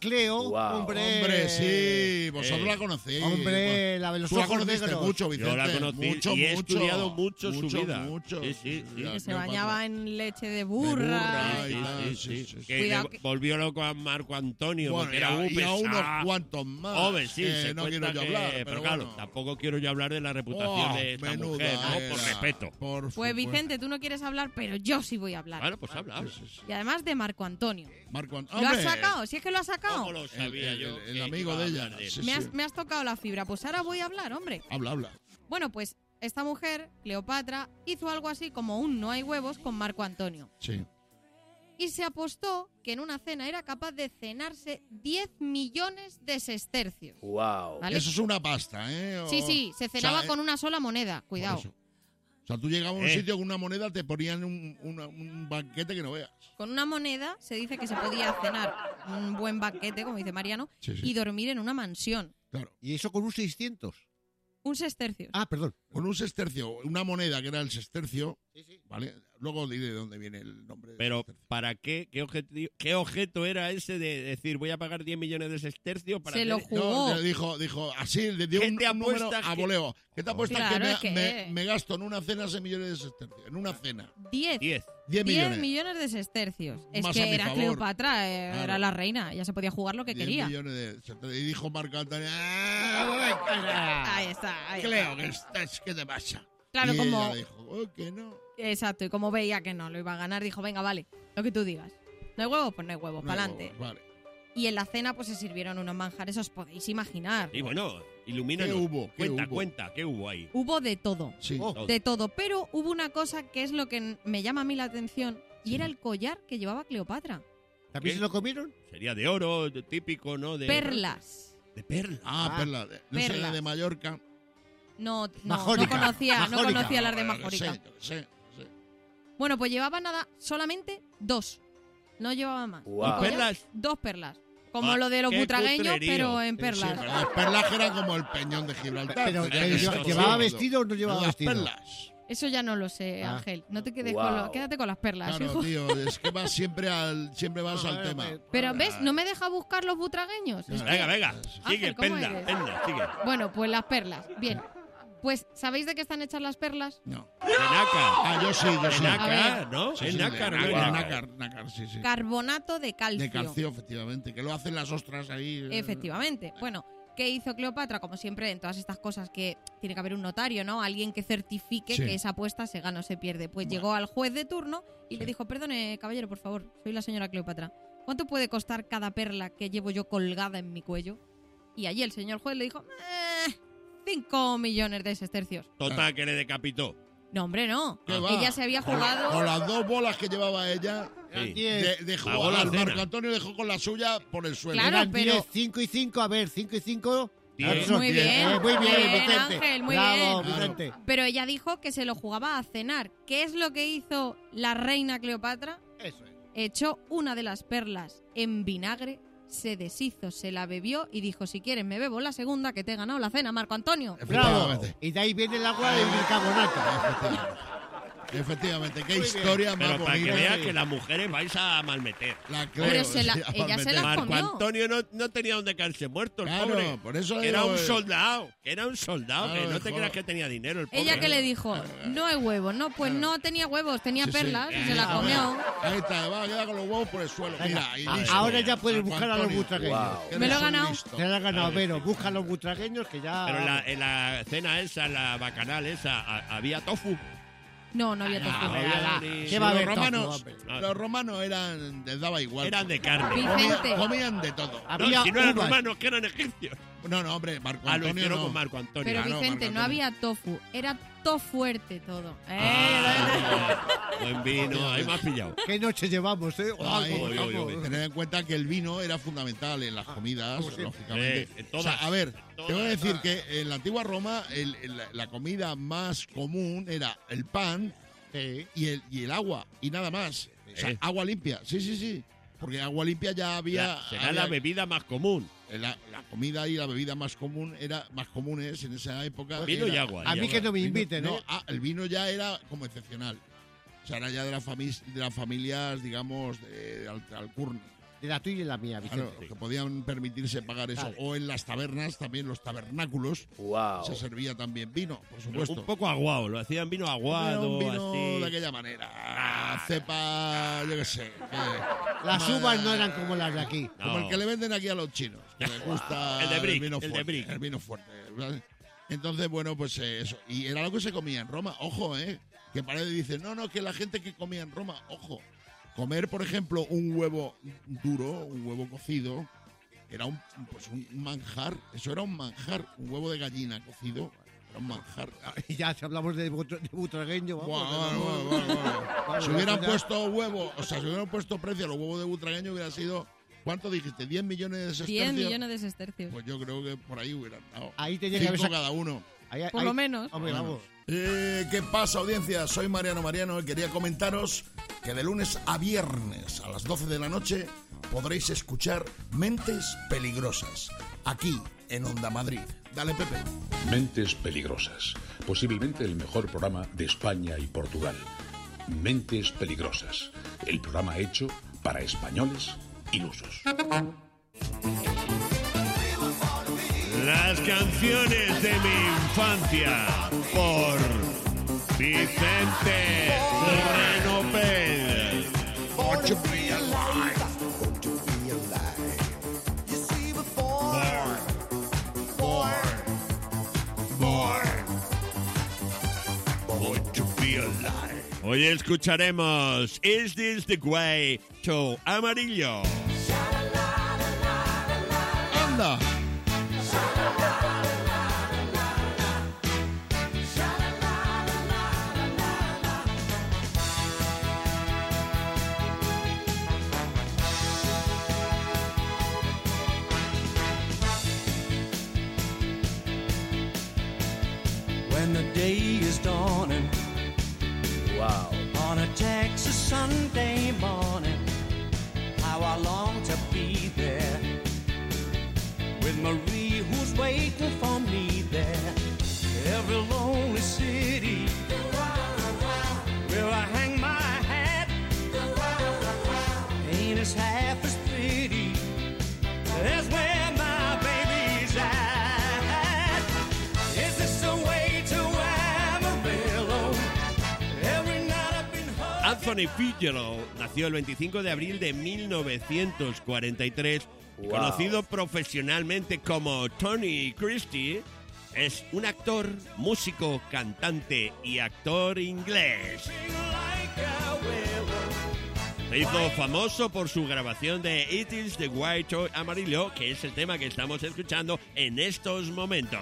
Cleo, Guau. hombre. Hombre, sí, vosotros Eh, la conocéis. Hombre, la de los Tú la ojos conociste negros. mucho, Vicente. Yo la conocí mucho, y he mucho, estudiado mucho su vida. Mucho, Sí, sí, sí. ya, Que se ya, bañaba pasa. en leche de De burra. y Sí, tal, sí, sí, sí. sí, sí. Que Cuidado le que- volvió loco a Marco Antonio Bueno, porque y era a, muy y a unos pesado. cuantos más. Hombre, sí, que se no cuenta quiero yo que- hablar, pero, pero claro, bueno. tampoco quiero yo hablar de la reputación Oh, de esta menuda mujer, ¿no? Por era, respeto. por Pues supuesto. Vicente, tú no quieres hablar, pero yo sí voy a hablar. Bueno, pues habla, habla. Sí, sí, sí. Y además de Marco Antonio. Marco Ant- ¿Lo has ¡Hombre! sacado? Si es que lo has sacado. ¿Cómo lo sabía el- yo? el- el que amigo iba a de ella, hablar de él? sí. Me has, me has tocado la fibra. Pues ahora voy a hablar, hombre. Habla, habla. Bueno, pues esta mujer, Cleopatra, hizo algo así como un no hay huevos con Marco Antonio. Sí. Y se apostó que en una cena era capaz de cenarse diez millones de sestercios. Wow. ¿Vale? Eso es una pasta, ¿eh? O- Sí, sí, se cenaba o sea, con una sola moneda. por Cuidado. eso. O sea, tú llegabas a un Eh. sitio con una moneda, te ponían un, una- un banquete que no veas. Con una moneda se dice que se podía cenar un buen banquete, como dice Mariano, Sí, sí. y dormir en una mansión. Claro. Y eso con un seiscientos. Un sestercio. Ah, perdón. Con un sestercio, una moneda que era el sestercio, ¿vale? Luego diré de dónde viene el nombre. de Pero, sestercio. ¿para qué? ¿Qué, objeti- ¿Qué objeto era ese de decir voy a pagar diez millones de sestercios para Se lo hacer- jugó. No, le dijo, dijo, así, le dio ¿Qué un, te un número apuestas a que- voleo. ¿Qué te apuestas Claro, que, me, es que- me- me gasto en una cena seis millones de sestercios? En una cena. Diez. diez? diez Diez millones. millones de sestercios. Es Más a que mi era favor. Cleopatra, eh, Claro. era la reina. Ella se podía jugar lo que diez quería. millones de sestercios. Y dijo Marco Antonio, "Ah, Ahí está. Ahí está. Cleo, ¿qué, estás, ¿qué te pasa? Claro, y como. ella dijo, oh, que no. Exacto, y como veía que no lo iba a ganar, dijo, venga, vale, lo que tú digas. ¿No hay huevos? Pues no hay huevos, No para hay adelante. huevos, Vale. Y en la cena pues se sirvieron unos manjares, os podéis imaginar. Y bueno, ilumínanos. ¿Qué hubo? ¿Qué Cuenta, hubo? cuenta, ¿qué hubo ahí? Hubo de todo, Sí. Oh. Todo. de todo. Pero hubo una cosa que es lo que me llama a mí la atención, y Sí. era el collar que llevaba Cleopatra. ¿También ¿Qué? se lo comieron? Sería de oro, de- típico, ¿no? De, Perlas. De perlas. Ah, Ah, perla. de- No sé, perlas. de Mallorca. No, no, no Majórica, conocía, no majórica. conocía las de Bueno, Majórica. sé, yo qué sé, sé. Bueno, pues llevaba nada, solamente dos. No llevaba más. Guau. El collar, ¿Perlas? Dos perlas. Como Ah, lo de los qué butragueños, cutrerío. pero en Sí, perlas. pero las perlas que eran como el peñón de Gibraltar. Pero, tenía pero que lleva- ser ¿llevaba todo. vestido o no llevaba Las vestido? perlas. Eso ya no lo sé, Ah. Ángel. No te quedes Guau. con lo- quédate con las perlas, Claro, hijo. tío, es que vas siempre al, siempre vas al tema. Pero ves, no me deja buscar los butragueños. Es Venga, que- venga. Sigue, Ángel, ¿cómo penda, eres? penda, sigue. Bueno, pues las perlas. Bien. Pues, ¿sabéis de qué están hechas las perlas? No. De nácar. Ah, yo sí, yo De sí. A nácar, ver. ¿no? Sí, Es sí, nácar, de ¿no? nácar, Guau. nácar, nácar, sí, sí. Carbonato de calcio. De calcio, efectivamente. Que lo hacen las ostras ahí. eh. Efectivamente. Bueno, ¿qué hizo Cleopatra? Como siempre, en todas estas cosas que tiene que haber un notario, ¿no? Alguien que certifique Sí. que esa apuesta se gana o se pierde. Pues Bueno. llegó al juez de turno y Sí. le dijo, perdone, caballero, por favor, soy la señora Cleopatra. ¿Cuánto puede costar cada perla que llevo yo colgada en mi cuello? Y allí el señor juez le dijo, eh, cinco millones de sestercios. Total, que le decapitó. No, hombre, no. ¿Qué va? Ella se había Con la- jugado... Con las dos bolas que llevaba ella, Sí. de, dejó Pagó la al cena. Marco Antonio dejó con la suya por el suelo. Claro, Eran pero- diez, cinco y cinco, a ver, cinco y cinco. Diez. Son Muy diez. bien, Eh, muy bien, bien, Vicente. Ángel, muy Bravo, bien. Vicente. Pero ella dijo que se lo jugaba a cenar. ¿Qué es lo que hizo la reina Cleopatra? Eso es. Echó una de las perlas en vinagre, se deshizo, se la bebió y dijo, si quieres me bebo la segunda que te he ganado la cena, Marco Antonio. Bravo. Efectivamente. Y de ahí viene el agua del bicarbonato. Efectivamente. Efectivamente, qué historia más Pero para que bonita. vea que las mujeres vais a malmeter. La creo, Pero se la- sí, a ella se Malmeter. la Marco comió. Antonio no, no tenía donde caerse muerto, el Claro, pobre. por eso le Que era digo, un eh, soldado, que era un soldado, Claro, que no te hijo. creas que tenía dinero el pobre. Ella que le dijo, no hay huevos, no, pues no tenía huevos, tenía Sí, sí. perlas y se Ah, la comió. Ahí está, va a quedar con los huevos por el suelo. Mira, y A- listo. ahora ya puedes Marco buscar a los Antonio. butragueños. Guau. Eres Me lo he un ganado. listo. Te la has ganado, pero busca a los butragueños que ya... Pero en la, en la cena esa, la bacanal esa, a- había tofu. No, no había Ah, tofu. había ¿Qué ni- ¿Qué va a los haber romanos, tofu, hombre? los romanos eran, les daba igual. Eran de carne. Vicente. Comían, comían de todo. No, Había si no eran uvas. romanos, que eran egipcios. No, no, hombre, Marco Ah, lo Antonio hicieron no. con Marco Antonio. Pero Claro, Vicente, Marco no Antonio. había tofu, era to fuerte todo. Eh, Ah, buen vino, ahí me has pillado. ¿Qué noche llevamos, eh? Ay, ¿cómo uy, uy, estamos? uy. Tened en cuenta que el vino era fundamental en las comidas, como siempre. lógicamente. Eh, en O todas, sea, a ver, en todas. te voy a decir que en la antigua Roma el- el- la- la comida más común era el pan Sí. y el, y el agua, y nada más. O sea, Eh. agua limpia, sí, sí, sí. Porque agua limpia ya había... La- será había- la bebida más común. la, la comida y la bebida más común era más comunes en esa época. Vino era- y agua. A y mí agua. que no me Vino- inviten, no, ¿eh? ah, el vino ya era como excepcional. O sea, era ya de, la fami- de las familias, digamos, de, al- alcurnia. de la tuya y la mía, Vicente. Claro, que podían permitirse pagar eso. Vale. O en las tabernas, también los tabernáculos, Wow. se servía también vino, por Pero supuesto. un poco aguado, lo hacían vino aguado, Era un vino así. de aquella manera. Cepa, yo qué sé. que- Las ma- uvas no eran como las de aquí. Como No. el que le venden aquí a los chinos, que les gusta El de Brick, vino el de fuerte. Brick. El vino fuerte, ¿vale? Entonces, bueno, pues eh, eso. Y era lo que se comía en Roma. Ojo, ¿eh? Que parece dice, no, no, que la gente que comía en Roma, ojo. Comer, por ejemplo, un huevo duro, un huevo cocido, era un, pues un manjar. Eso era un manjar. Un huevo de gallina cocido. Era un manjar. Y ya, si hablamos de, butro- de butragueño, vamos. Buah, de- buah, buah, buah, buah. Vamos, Si hubieran ya- puesto huevo, o sea, si hubieran puesto precio a los huevos de butragueño, hubiera sido, ¿cuánto dijiste? ¿diez millones de sestercios? diez millones de sestercios. Pues yo creo que por ahí hubieran dado. Ahí tenía que haber Cinco sac- cada uno. Ahí- Por ahí- lo menos. Hombre, Bueno. vamos. Eh, ¿Qué pasa, audiencia? Soy Mariano Mariano y quería comentaros que de lunes a viernes a las doce de la noche podréis escuchar Mentes Peligrosas, aquí en Onda Madrid. Dale, Pepe. Mentes Peligrosas. Posiblemente el mejor programa de España y Portugal. Mentes Peligrosas. El programa hecho para españoles ilusos. Las canciones de mi infancia por Vicente Renopel. Hoy escucharemos Is This the Way to Amarillo? ¡Anda! When the day is dawning Wow. on a Texas Sunday morning, how I long to be there with Marie who's waiting for me there. Every lonely city where I hang my hat ain't as half as pretty as where my baby's at. Is this the way to Amarillo? Every night I've been hugging. Anthony Fitzgerald nació el veinticinco de abril de mil novecientos cuarenta y tres, Wow. conocido profesionalmente como Tony Christie. Es un actor, músico, cantante y actor inglés. Se hizo famoso por su grabación de It is the White to Amarillo, que es el tema que estamos escuchando en estos momentos.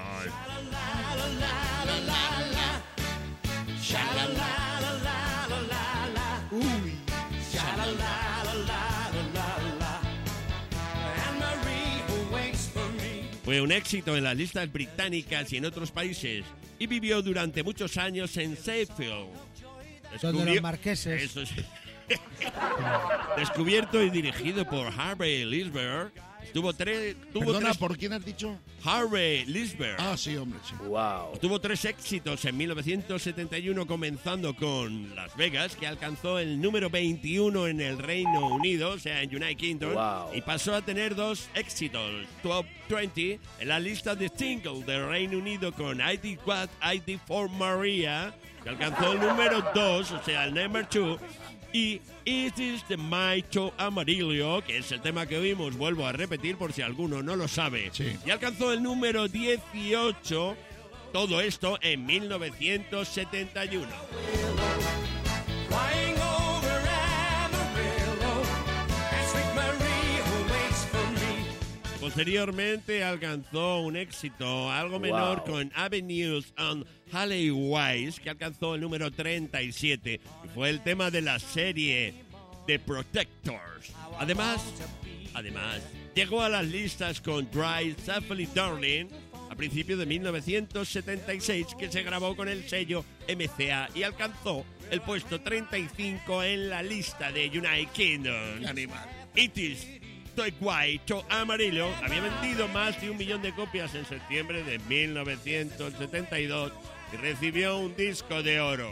Fue un éxito en las listas británicas y en otros países y vivió durante muchos años en Sheffield. Donde Descubrió- los marqueses. Eso sí. Descubierto y dirigido por Harvey Lisber. Tuvo tres. Tuvo Perdona, tres- ¿por quién has dicho? Harvey Lisber. Ah, sí, hombre, sí. Wow. Tuvo tres éxitos en mil novecientos setenta y uno, comenzando con Las Vegas, que alcanzó el número veintiuno en el Reino Unido, o sea, en United Kingdom, Wow. y pasó a tener dos éxitos, Top veinte, en la lista de singles del Reino Unido con I Did What I Did for Maria, que alcanzó el número dos, o sea, el number two, y It is the Macho Amarillo, que es el tema que oímos, vuelvo a repetir por si alguno no lo sabe. Sí. Y alcanzó el número dieciocho, todo esto en mil novecientos setenta y uno. Flying over Amarillo, and sweet Marie who waits for me. Posteriormente alcanzó un éxito algo menor Wow. con Avenues on Hollyways, que alcanzó el número treinta y siete y fue el tema de la serie The Protectors. Además, además llegó a las listas con Dry Safely Darling a principios de mil novecientos setenta y seis, que se grabó con el sello M C A y alcanzó el puesto treinta y cinco en la lista de United Kingdom. Animal. It is the White to Amarillo había vendido más de un millón de copias en septiembre de mil novecientos setenta y dos y recibió un disco de oro.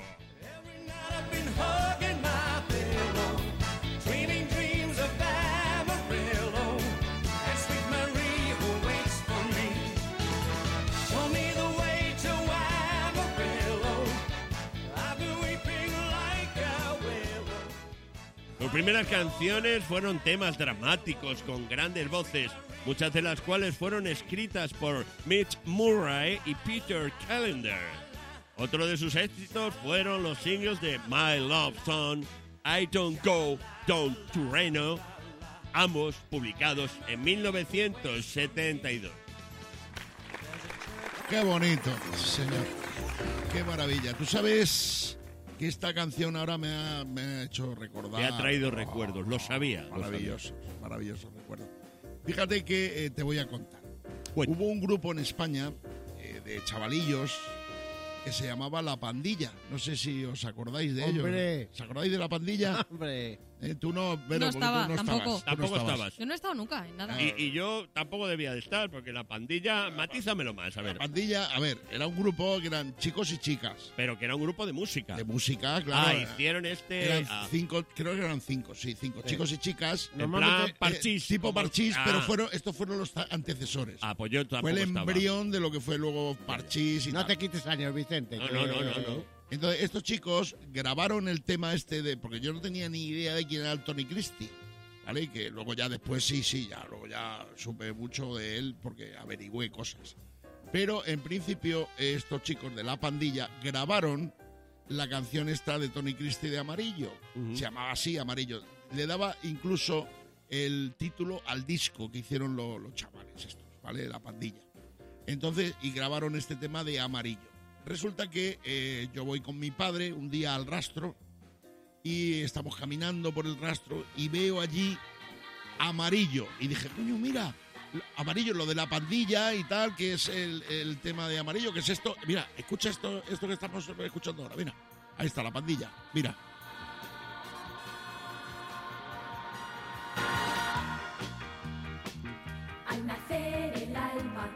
I've been hugging my pillow, dreaming dreams of Amarillo. Sus primeras canciones fueron temas dramáticos con grandes voces, muchas de las cuales fueron escritas por Mitch Murray y Peter Callender. Otro de sus éxitos fueron los singles de My Love Song, I Don't Go Down to Reno, ambos publicados en mil novecientos setenta y dos. Qué bonito, señor. Qué maravilla. Tú sabes que esta canción ahora me ha, me ha hecho recordar. Me ha traído oh, recuerdos, lo sabía. Maravillosos, maravillosos recuerdos. Fíjate que eh, te voy a contar. Bueno. Hubo un grupo en España eh, de chavalillos que se llamaba La Pandilla. No sé si os acordáis de ¡Hombre! ellos. ¿Os acordáis de La Pandilla? ¡Hombre! Eh, tú no, pero no estaba, tú no tampoco. Estabas, tampoco no estabas. estabas. Yo no he estado nunca en nada. Y, y yo tampoco debía de estar, porque La Pandilla, matízamelo más, a ver. La Pandilla, a ver, era un grupo que eran chicos y chicas. Pero que era un grupo de música. De música, claro. Ah, hicieron este... Eran ah. cinco, creo que eran cinco, sí, cinco Sí. chicos y chicas. En plan parchís. Eh, tipo parchís, Ah. pero fueron, estos fueron los antecesores. Ah, pues yo tampoco Fue el estaba. embrión de lo que fue luego parchís y No tal. te quites años, Vicente. No, que- no, no, no, no. Entonces, estos chicos grabaron el tema este de... Porque yo no tenía ni idea de quién era el Tony Christie, ¿vale? Y que luego ya después sí, sí, ya luego ya supe mucho de él porque averigüé cosas. Pero en principio estos chicos de La Pandilla grabaron la canción esta de Tony Christie de Amarillo. Uh-huh. Se llamaba así, Amarillo. Le daba incluso el título al disco que hicieron lo- los chavales estos, ¿vale? La Pandilla. Entonces, y grabaron este tema de Amarillo. Resulta que eh, yo voy con mi padre un día al rastro y estamos caminando por el rastro y veo allí Amarillo. Y dije, coño, mira, Amarillo, lo de La Pandilla y tal, que es el, el tema de Amarillo, que es esto. Mira, escucha esto, esto que estamos escuchando ahora, mira. Ahí está, La Pandilla, mira. Al nacer el alba,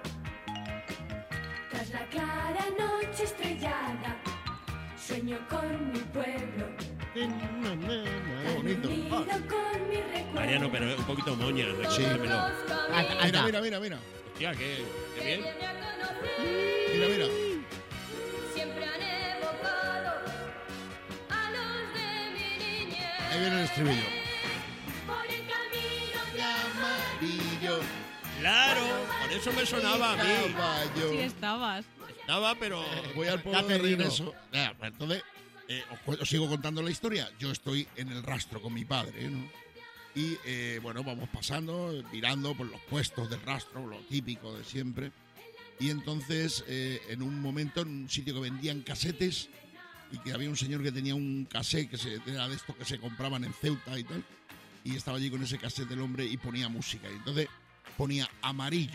tras la clara noche estrellada, sueño con mi pueblo. Qué bonito. Unido con mi recuerdo. Mariano, pero un poquito moña, Sí. recógemelo. Ah, Mira, ah, mira, mira, mira. Hostia, qué, qué bien. Mira, mira. Siempre han evocado a los de mi niñez. Ahí viene el estribillo. Por el camino de Amarillo. Claro, por eso me sonaba a mí. Caballo. Sí estabas. Estaba, pero... Voy al pueblo Ya de te digo. regreso. Ya, pues entonces, eh, os, cu- os sigo contando la historia. Yo estoy en el rastro con mi padre, ¿no? Y, eh, bueno, vamos pasando, mirando por los puestos del rastro, lo típico de siempre. Y entonces, eh, en un momento, en un sitio que vendían casetes, y que había un señor que tenía un cassette, que se, era de estos que se compraban en Ceuta y tal, y estaba allí con ese cassette el hombre y ponía música. Y entonces ponía Amarillo.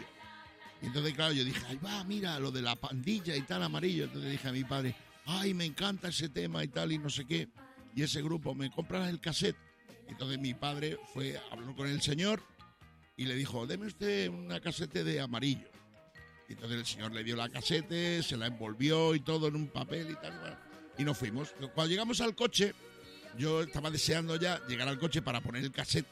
Y entonces, claro, yo dije, ay, va, mira, lo de La Pandilla y tal, Amarillo. Entonces dije a mi padre, ay, me encanta ese tema y tal, y no sé qué. Y ese grupo, ¿me compras el cassette? Entonces mi padre fue, habló con el señor y le dijo, deme usted una casete de Amarillo. Y entonces el señor le dio la casete, se la envolvió y todo en un papel y tal. Bueno, y nos fuimos. Cuando llegamos al coche, yo estaba deseando ya llegar al coche para poner el cassette.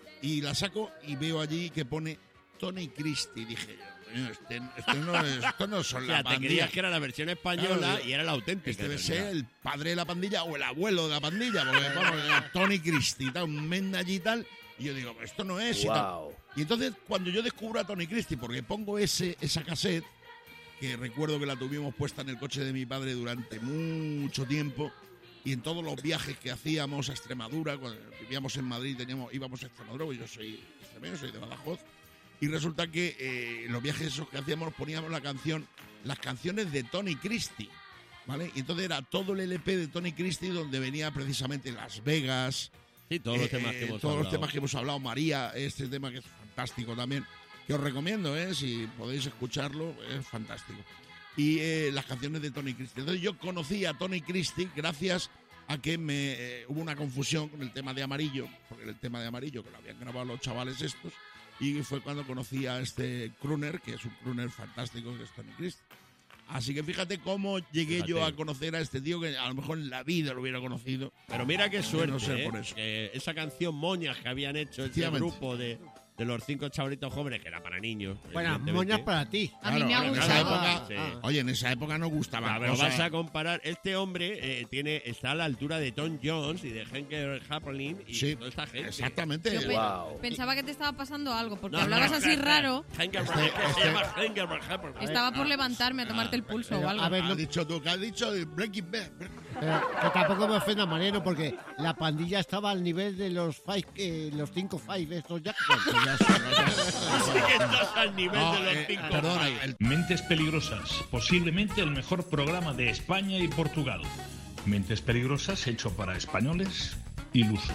Y la saco y veo allí que pone Tony Christie. Dije yo, coño, este, este no es, esto no son O La sea, te Pandilla. creías que era la versión española Claro, y era la auténtica. Este debe en ser realidad. el padre de La Pandilla o el abuelo de La Pandilla, porque vamos, era Tony Christie, tal, un menda allí y tal. Y yo digo, esto no es. Y, tal. Wow. Y entonces, cuando yo descubro a Tony Christie, porque pongo ese, esa cassette, que recuerdo que la tuvimos puesta en el coche de mi padre durante mucho tiempo, y en todos los viajes que hacíamos a Extremadura, cuando vivíamos en Madrid, teníamos, íbamos a Extremadura, pues yo soy extremeño, soy de Badajoz, y resulta que eh, en los viajes esos que hacíamos poníamos la canción, las canciones de Tony Christie, ¿vale? Y entonces era todo el L P de Tony Christie donde venía precisamente Las Vegas, Sí, todos los eh, temas que hemos todos los hablado. temas que hemos hablado, María, este tema que es fantástico también, que os recomiendo, ¿eh? Si podéis escucharlo, es fantástico. Y eh, las canciones de Tony Christie. Entonces yo conocí a Tony Christie gracias a que me eh, hubo una confusión con el tema de Amarillo, porque el tema de Amarillo que lo habían grabado los chavales estos, y fue cuando conocí a este crooner, que es un crooner fantástico, que es Tony Christie. Así que fíjate cómo llegué Fíjate. yo a conocer a este tío que a lo mejor en la vida lo hubiera conocido. Pero mira qué De suerte, no ser ¿eh? por eso. Que esa canción Moñas que habían hecho este Efectivamente. grupo de, de los cinco chavalitos jóvenes, que era para niños. Buenas evidentemente. moñas para ti. A mí me ha en esa gustado. época, Sí. Ah. oye, en esa época no gustaba. A ver, vas a comparar. Este hombre eh, tiene está a la altura de Tom Jones y de Henker Chaplin y Sí, toda esta gente. exactamente. Yo pe- Wow. pensaba que te estaba pasando algo, porque No, hablabas no, así este- raro. Henker, Este- que se este- llama Henker Chaplin. Estaba por levantarme a tomarte el pulso pero, o algo. a ver, Has no- dicho tú, que has dicho Breaking Bad. Pero que tampoco me ofenda, Mariano, porque la pandilla estaba al nivel de los five, eh, los cinco five, estos Jackson. Sí que estás al nivel No, de los eh, cinco. perdona, el- Mentes Peligrosas, posiblemente el mejor programa de España y Portugal. Mentes Peligrosas hecho para españoles ilusos.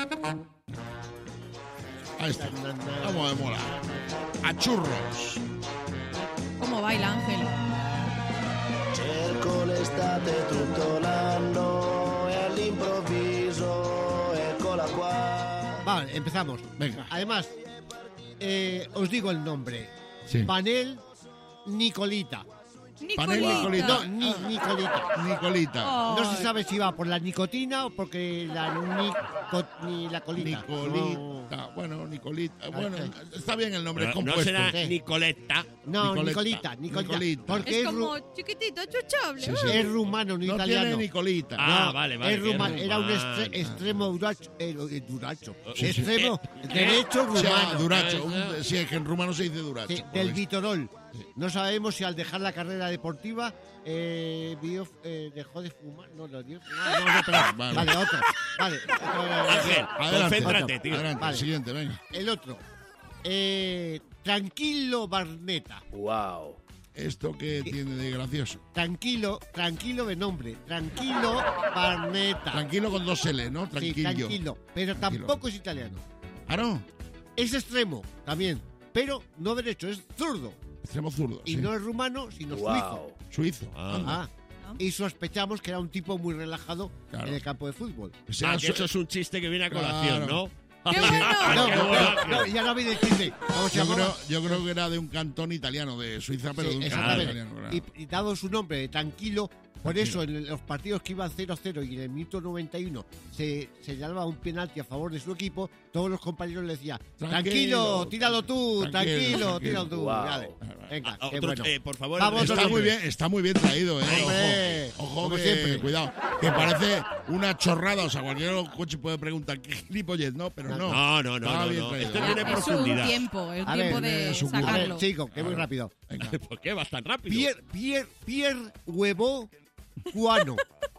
ahí está. Vamos de mola. A churros. ¿Cómo baila, Ángel? Cerco l'estate tutto l'anno e all'improvviso eccola qua. Vale, empezamos. Venga. Además, eh, os digo el nombre. Sí. Panel Nicolita. Panel Nicolita. No, ni, Nicolita. Nicolita. Oh. No se sabe si va por la nicotina o porque la nico, ni la colita. Nicolita. Bueno, Nicolita. Bueno, Ok. está bien el nombre Pero no compuesto. será Sí. Nicoletta. No, Nicoleta. Nicolita, Nicolita. Nicolita. Porque Es es, como ru- chiquitito, chuchable. Sí, sí. es rumano, no, No italiano. tiene Nicolita. Ah, No, vale, vale. es que rumano, era un rumano. estre- extremo duracho, eh, eh, duracho. Sí, sí. extremo derecho O sea, rumano. duracho. un- sí, es que en rumano se dice duracho. Sí, por del eso. Vitorol. No sabemos si al dejar la carrera deportiva eh, vio, eh, dejó de fumar. No, lo dio fumar. No, no, perdón. Vale. Vale, otro. Vale. Ángel, Adelante. concéntrate, tío. Adelante, Vale. siguiente, venga. El otro. Eh, tranquilo, Barneta. Wow. ¿Esto qué tiene de gracioso? Tranquilo, tranquilo de nombre. Tranquilo, Barneta. Tranquilo con dos L, ¿no? Sí, Tranquilo. tranquilo. Pero Tranquilo. tampoco es italiano. ¿Ah, no? Es extremo también. Pero no derecho, es zurdo. Extremo zurdo. Y sí. no es rumano, sino Wow. suizo. Suizo. Ah. anda. Ah. Y sospechamos que era un tipo muy relajado Claro. en el campo de fútbol. O sea, Ah, que su- eso es un chiste que viene a colación, Claro. ¿no? ¡Qué bueno! No, qué no, bueno. no, ya no habéis decirle. ¿Cómo se yo, llamaba? creo, yo creo que era de un cantón italiano, de Suiza, pero Sí, de un cantón exactamente. italiano. claro. Y, y dado su nombre de tranquilo, por eso en los partidos que iban cero cero y en el minuto noventa y uno se, se llamaba un penalti a favor de su equipo, todos los compañeros le decían, tranquilo, Tranquilo, tíralo tú, tranquilo, tranquilo, tranquilo". tíralo tú. Wow. Vale. Venga, Ah, qué otro- bueno. eh, por favor, Vamos, el- Está otro muy nombre. bien, está muy bien traído, ¿eh? Hombre, Ojo, ojo como que, siempre. cuidado, que parece una chorrada, o sea, cualquier coche puede preguntar qué gilipollez, ¿no? Pero no. No, no, no, Está no, bien no. traído. Esto Ah, tiene Es un profundidad. tiempo, el A tiempo ver, de es un- A ver, sacarlo. chico, que muy rápido. Venga. ¿Por qué vas tan rápido? Pierre, Pierre, Pierre Huevo Cuano.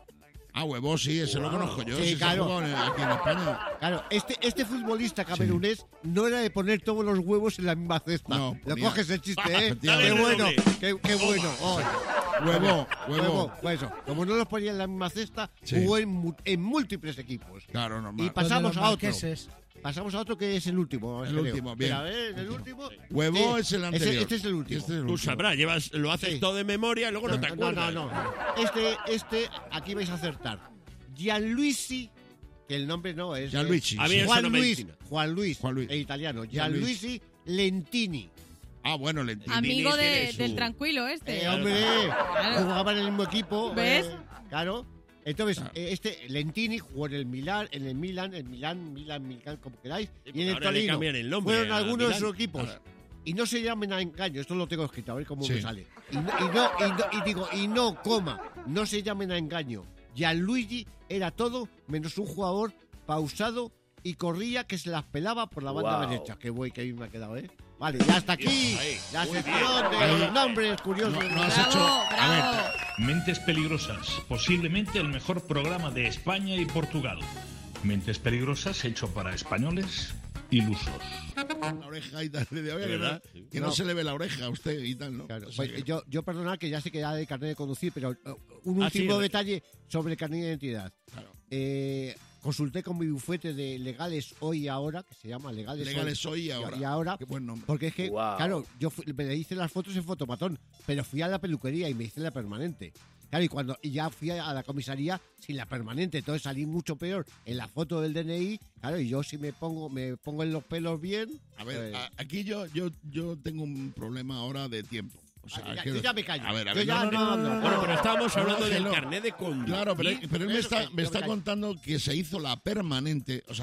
Ah, huevo, sí, ese lo conozco yo. Sí, Sí, se claro. juega en- aquí en España. Claro, este, este futbolista camerunés no era de poner todos los huevos en la misma cesta. No, Lo ponía- coges el chiste, ¿eh? Dale ¡Qué el bueno! doble. ¡Qué, qué bueno! Oh. Huevo, huevo. Pues eso, como no los ponía en la misma cesta, Sí. jugó en, mu- en múltiples equipos. Claro, normal. Y pasamos Los a otro. marqueses. Pasamos a otro que es el último. El creo. último, bien. Mira, ¿ves? El último. Huevo Sí, es el ese- anterior. Este es el último. Este es el Tú último. sabrás, llevas, lo haces Sí. todo de memoria y luego no te No, acuerdas. no, no. Este, este, aquí vais a acertar. Gianluigi, que el nombre no es. Gianluigi, A mí sí. eso Juan no me Luis, ensina. Juan Luis, Juan Luis. el italiano. Gianluigi. Gianluigi Lentini. Ah, bueno, le entiendo. Amigo de- tiene su- del tranquilo este. Eh, hombre, Claro. jugaba en el mismo equipo. ¿Ves? eh, claro. Entonces, eh, este Lentini jugó en el Milan, en el Milan, en Milán, Milan, Milán, como queráis, Sí, y en el ahora le Torino. cambian el nombre Fueron a algunos de Milán. sus equipos. Ahora. Y no se llamen a engaño, esto lo tengo escrito, a ver cómo Sí. me sale. Y no, y, no, y, no- y digo, y no, coma, no se llamen a engaño. Gianluigi era todo menos un jugador pausado y corría que se las pelaba por la banda Wow. derecha. Qué güey que bien me ha quedado, ¿eh? Vale, ya hasta aquí Ahí, la muy sección bien. de Ahí. los nombres curiosos. No, no has Bravo, hecho. A ver, bravo. Mentes Peligrosas, posiblemente el mejor programa de España y Portugal. Mentes Peligrosas hecho para españoles ilusos. la oreja y tal. Le digo, oye, que no, ¿Verdad? que no No. se le ve la oreja a usted y tal, ¿no? Claro, O sea pues, que- yo, yo perdonad que ya sé que ya de carnet de conducir, pero uh, un Ah, último sí, detalle sobre el carnet de identidad. Claro. Eh, consulté con mi bufete de Legales Hoy y Ahora, que se llama Legales, Legales hoy y ahora. y ahora, Qué buen nombre. porque es que, Wow. claro, yo fui- me hice las fotos en Fotopatón, pero fui a la peluquería y me hice la permanente. Claro, y cuando y ya fui a la comisaría sin la permanente, entonces salí mucho peor en la foto del D N I. Claro, y yo si me pongo me pongo en los pelos bien. A ver, pues, a- aquí yo, yo, yo tengo un problema ahora de tiempo. O sea, Ah, ya- que- yo ya me callo. A ver, a Yo ver, ya no, no, no, no, no, Bueno, pero estábamos No, hablando que del no. carnet de conducir. Claro, pero, pero él me Eso está, que- me yo está me callo. contando que se hizo la permanente, o sea,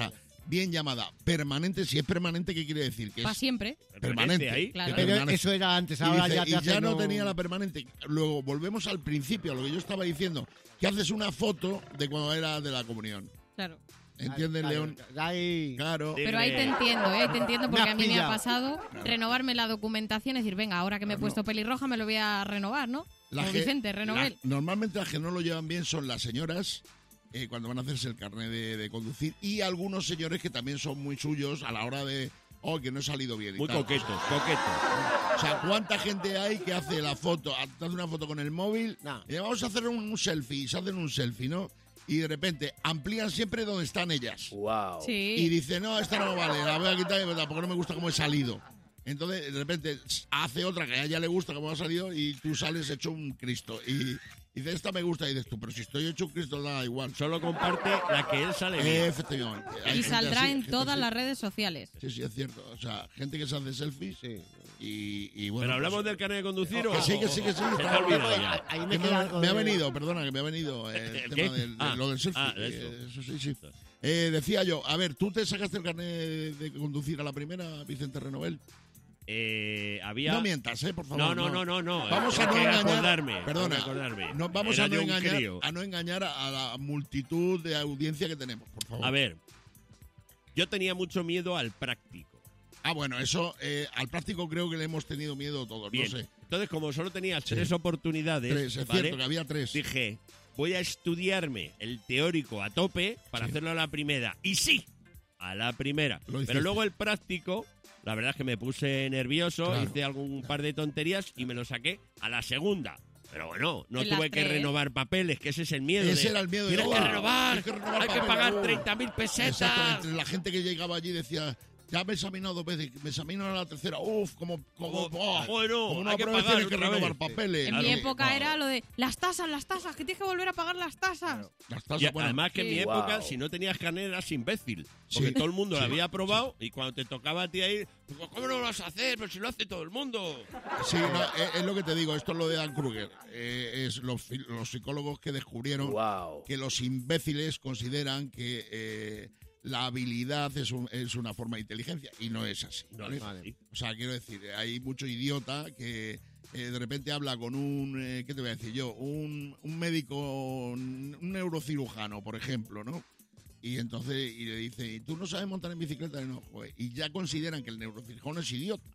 bien llamada. Permanente, si es permanente, ¿qué quiere decir? Que Para es siempre. permanente. ahí. que Claro. Pero permanece. eso era antes, Y ahora dice, ya te y hace ya no tenía la permanente. Luego volvemos al principio, a lo que yo estaba diciendo, que haces una foto de cuando era de la comunión. Claro. ¿Entiendes, Claro, León? ahí. Claro. Pero ahí te entiendo, ¿eh? Te entiendo porque Me a has mí me ha pillado. pasado renovarme la documentación y decir, venga, ahora que me he puesto pelirroja me lo voy a renovar, ¿no? La Como que- Vicente, renové. la- normalmente las que no lo llevan bien son las señoras eh, cuando van a hacerse el carnet de, de conducir y algunos señores que también son muy suyos a la hora de, oh, que no he salido bien. y Muy tal. coquetos, coquetos. O sea, ¿cuánta gente hay que hace la foto, hace una foto con el móvil? No. Y vamos a hacer un, un selfie, y se hacen un selfie, ¿no? Y de repente amplían siempre donde están ellas. Wow. Sí. Y dice, no, esta no vale, la voy a quitar porque no me gusta cómo he salido. Entonces, de repente, hace otra que a ella le gusta cómo ha salido y tú sales hecho un Cristo. Y dice, esta me gusta, y dices tú, pero si estoy hecho un Cristo, da igual. Solo comparte la que él sale bien. Efectivamente. Hay Y gente saldrá así, en gente todas así. las redes sociales. Sí, sí, es cierto. O sea, gente que se hace selfies Sí. y, y bueno. ¿Pero hablamos pues, del carnet de conducir o...? Que sí, que sí, que sí. Se te está- ha olvidado ya. Ahí me Que me, queda algo me ha de- venido, perdona, que me ha venido el, ¿El tema qué? del, de Ah, lo del selfie. ah, eh, eso. eso sí, sí. Eh, decía yo, a ver, ¿tú te sacaste el carnet de, de conducir a la primera, Vicente Renovel? Eh, había... No mientas, ¿eh? Por favor. No, no, no, no, no. Vamos a Tengo no que engañar. acordarme, Perdona. tengo que acordarme. No, vamos Era a no, yo un engañar, crío. a no engañar a la multitud de audiencia que tenemos, por favor. A ver, yo tenía mucho miedo al práctico. Ah, bueno, eso, eh, al práctico creo que le hemos tenido miedo todos, Bien. no sé. Entonces, como solo tenía Sí. tres oportunidades, Tres, es ¿vale? cierto que había tres. Dije, voy a estudiarme el teórico a tope para Sí. hacerlo a la primera. Y sí, a la primera. Lo hiciste. Pero luego el práctico, la verdad es que me puse nervioso, Claro. hice algún par de tonterías y me lo saqué a la segunda. Pero bueno, no En las tuve que tres. renovar papeles, que ese es el miedo. Ese de, era el miedo de, Tienes que "Oh, renovar, tienes que renovar hay que papeles, pagar oh". treinta mil pesetas. Exactamente, la gente que llegaba allí decía, ya me he examinado dos veces, me examino a la tercera, uff, como, como, Como, oh, bueno, como una hay que prueba pagar tienes que otra renovar vez. papeles. En Claro. mi época Wow. era lo de las tasas, las tasas, que tienes que volver a pagar las tasas. Las tasas, Y bueno, además que en mi Sí. época, Wow. si no tenías carnet eras imbécil. Porque Sí. todo el mundo lo Sí. había aprobado y cuando te tocaba a ti ahí, pues, ¿cómo no lo vas a hacer? Pero si lo hace todo el mundo. sí, no, es, es lo que te digo, esto es lo de Dan Kruger. Eh, es los, fi- los psicólogos que descubrieron Wow. que los imbéciles consideran que eh, la habilidad es, un- es una forma de inteligencia y no es así. No, ¿vale? vale. O sea, quiero decir, hay mucho idiota que eh, de repente habla con un, eh, ¿qué te voy a decir yo? Un, un médico, un neurocirujano, por ejemplo, ¿no? Y entonces y le dice, ¿y tú no sabes montar en bicicleta? Y, no, joder, y ya consideran que el neurocirujano es idiota.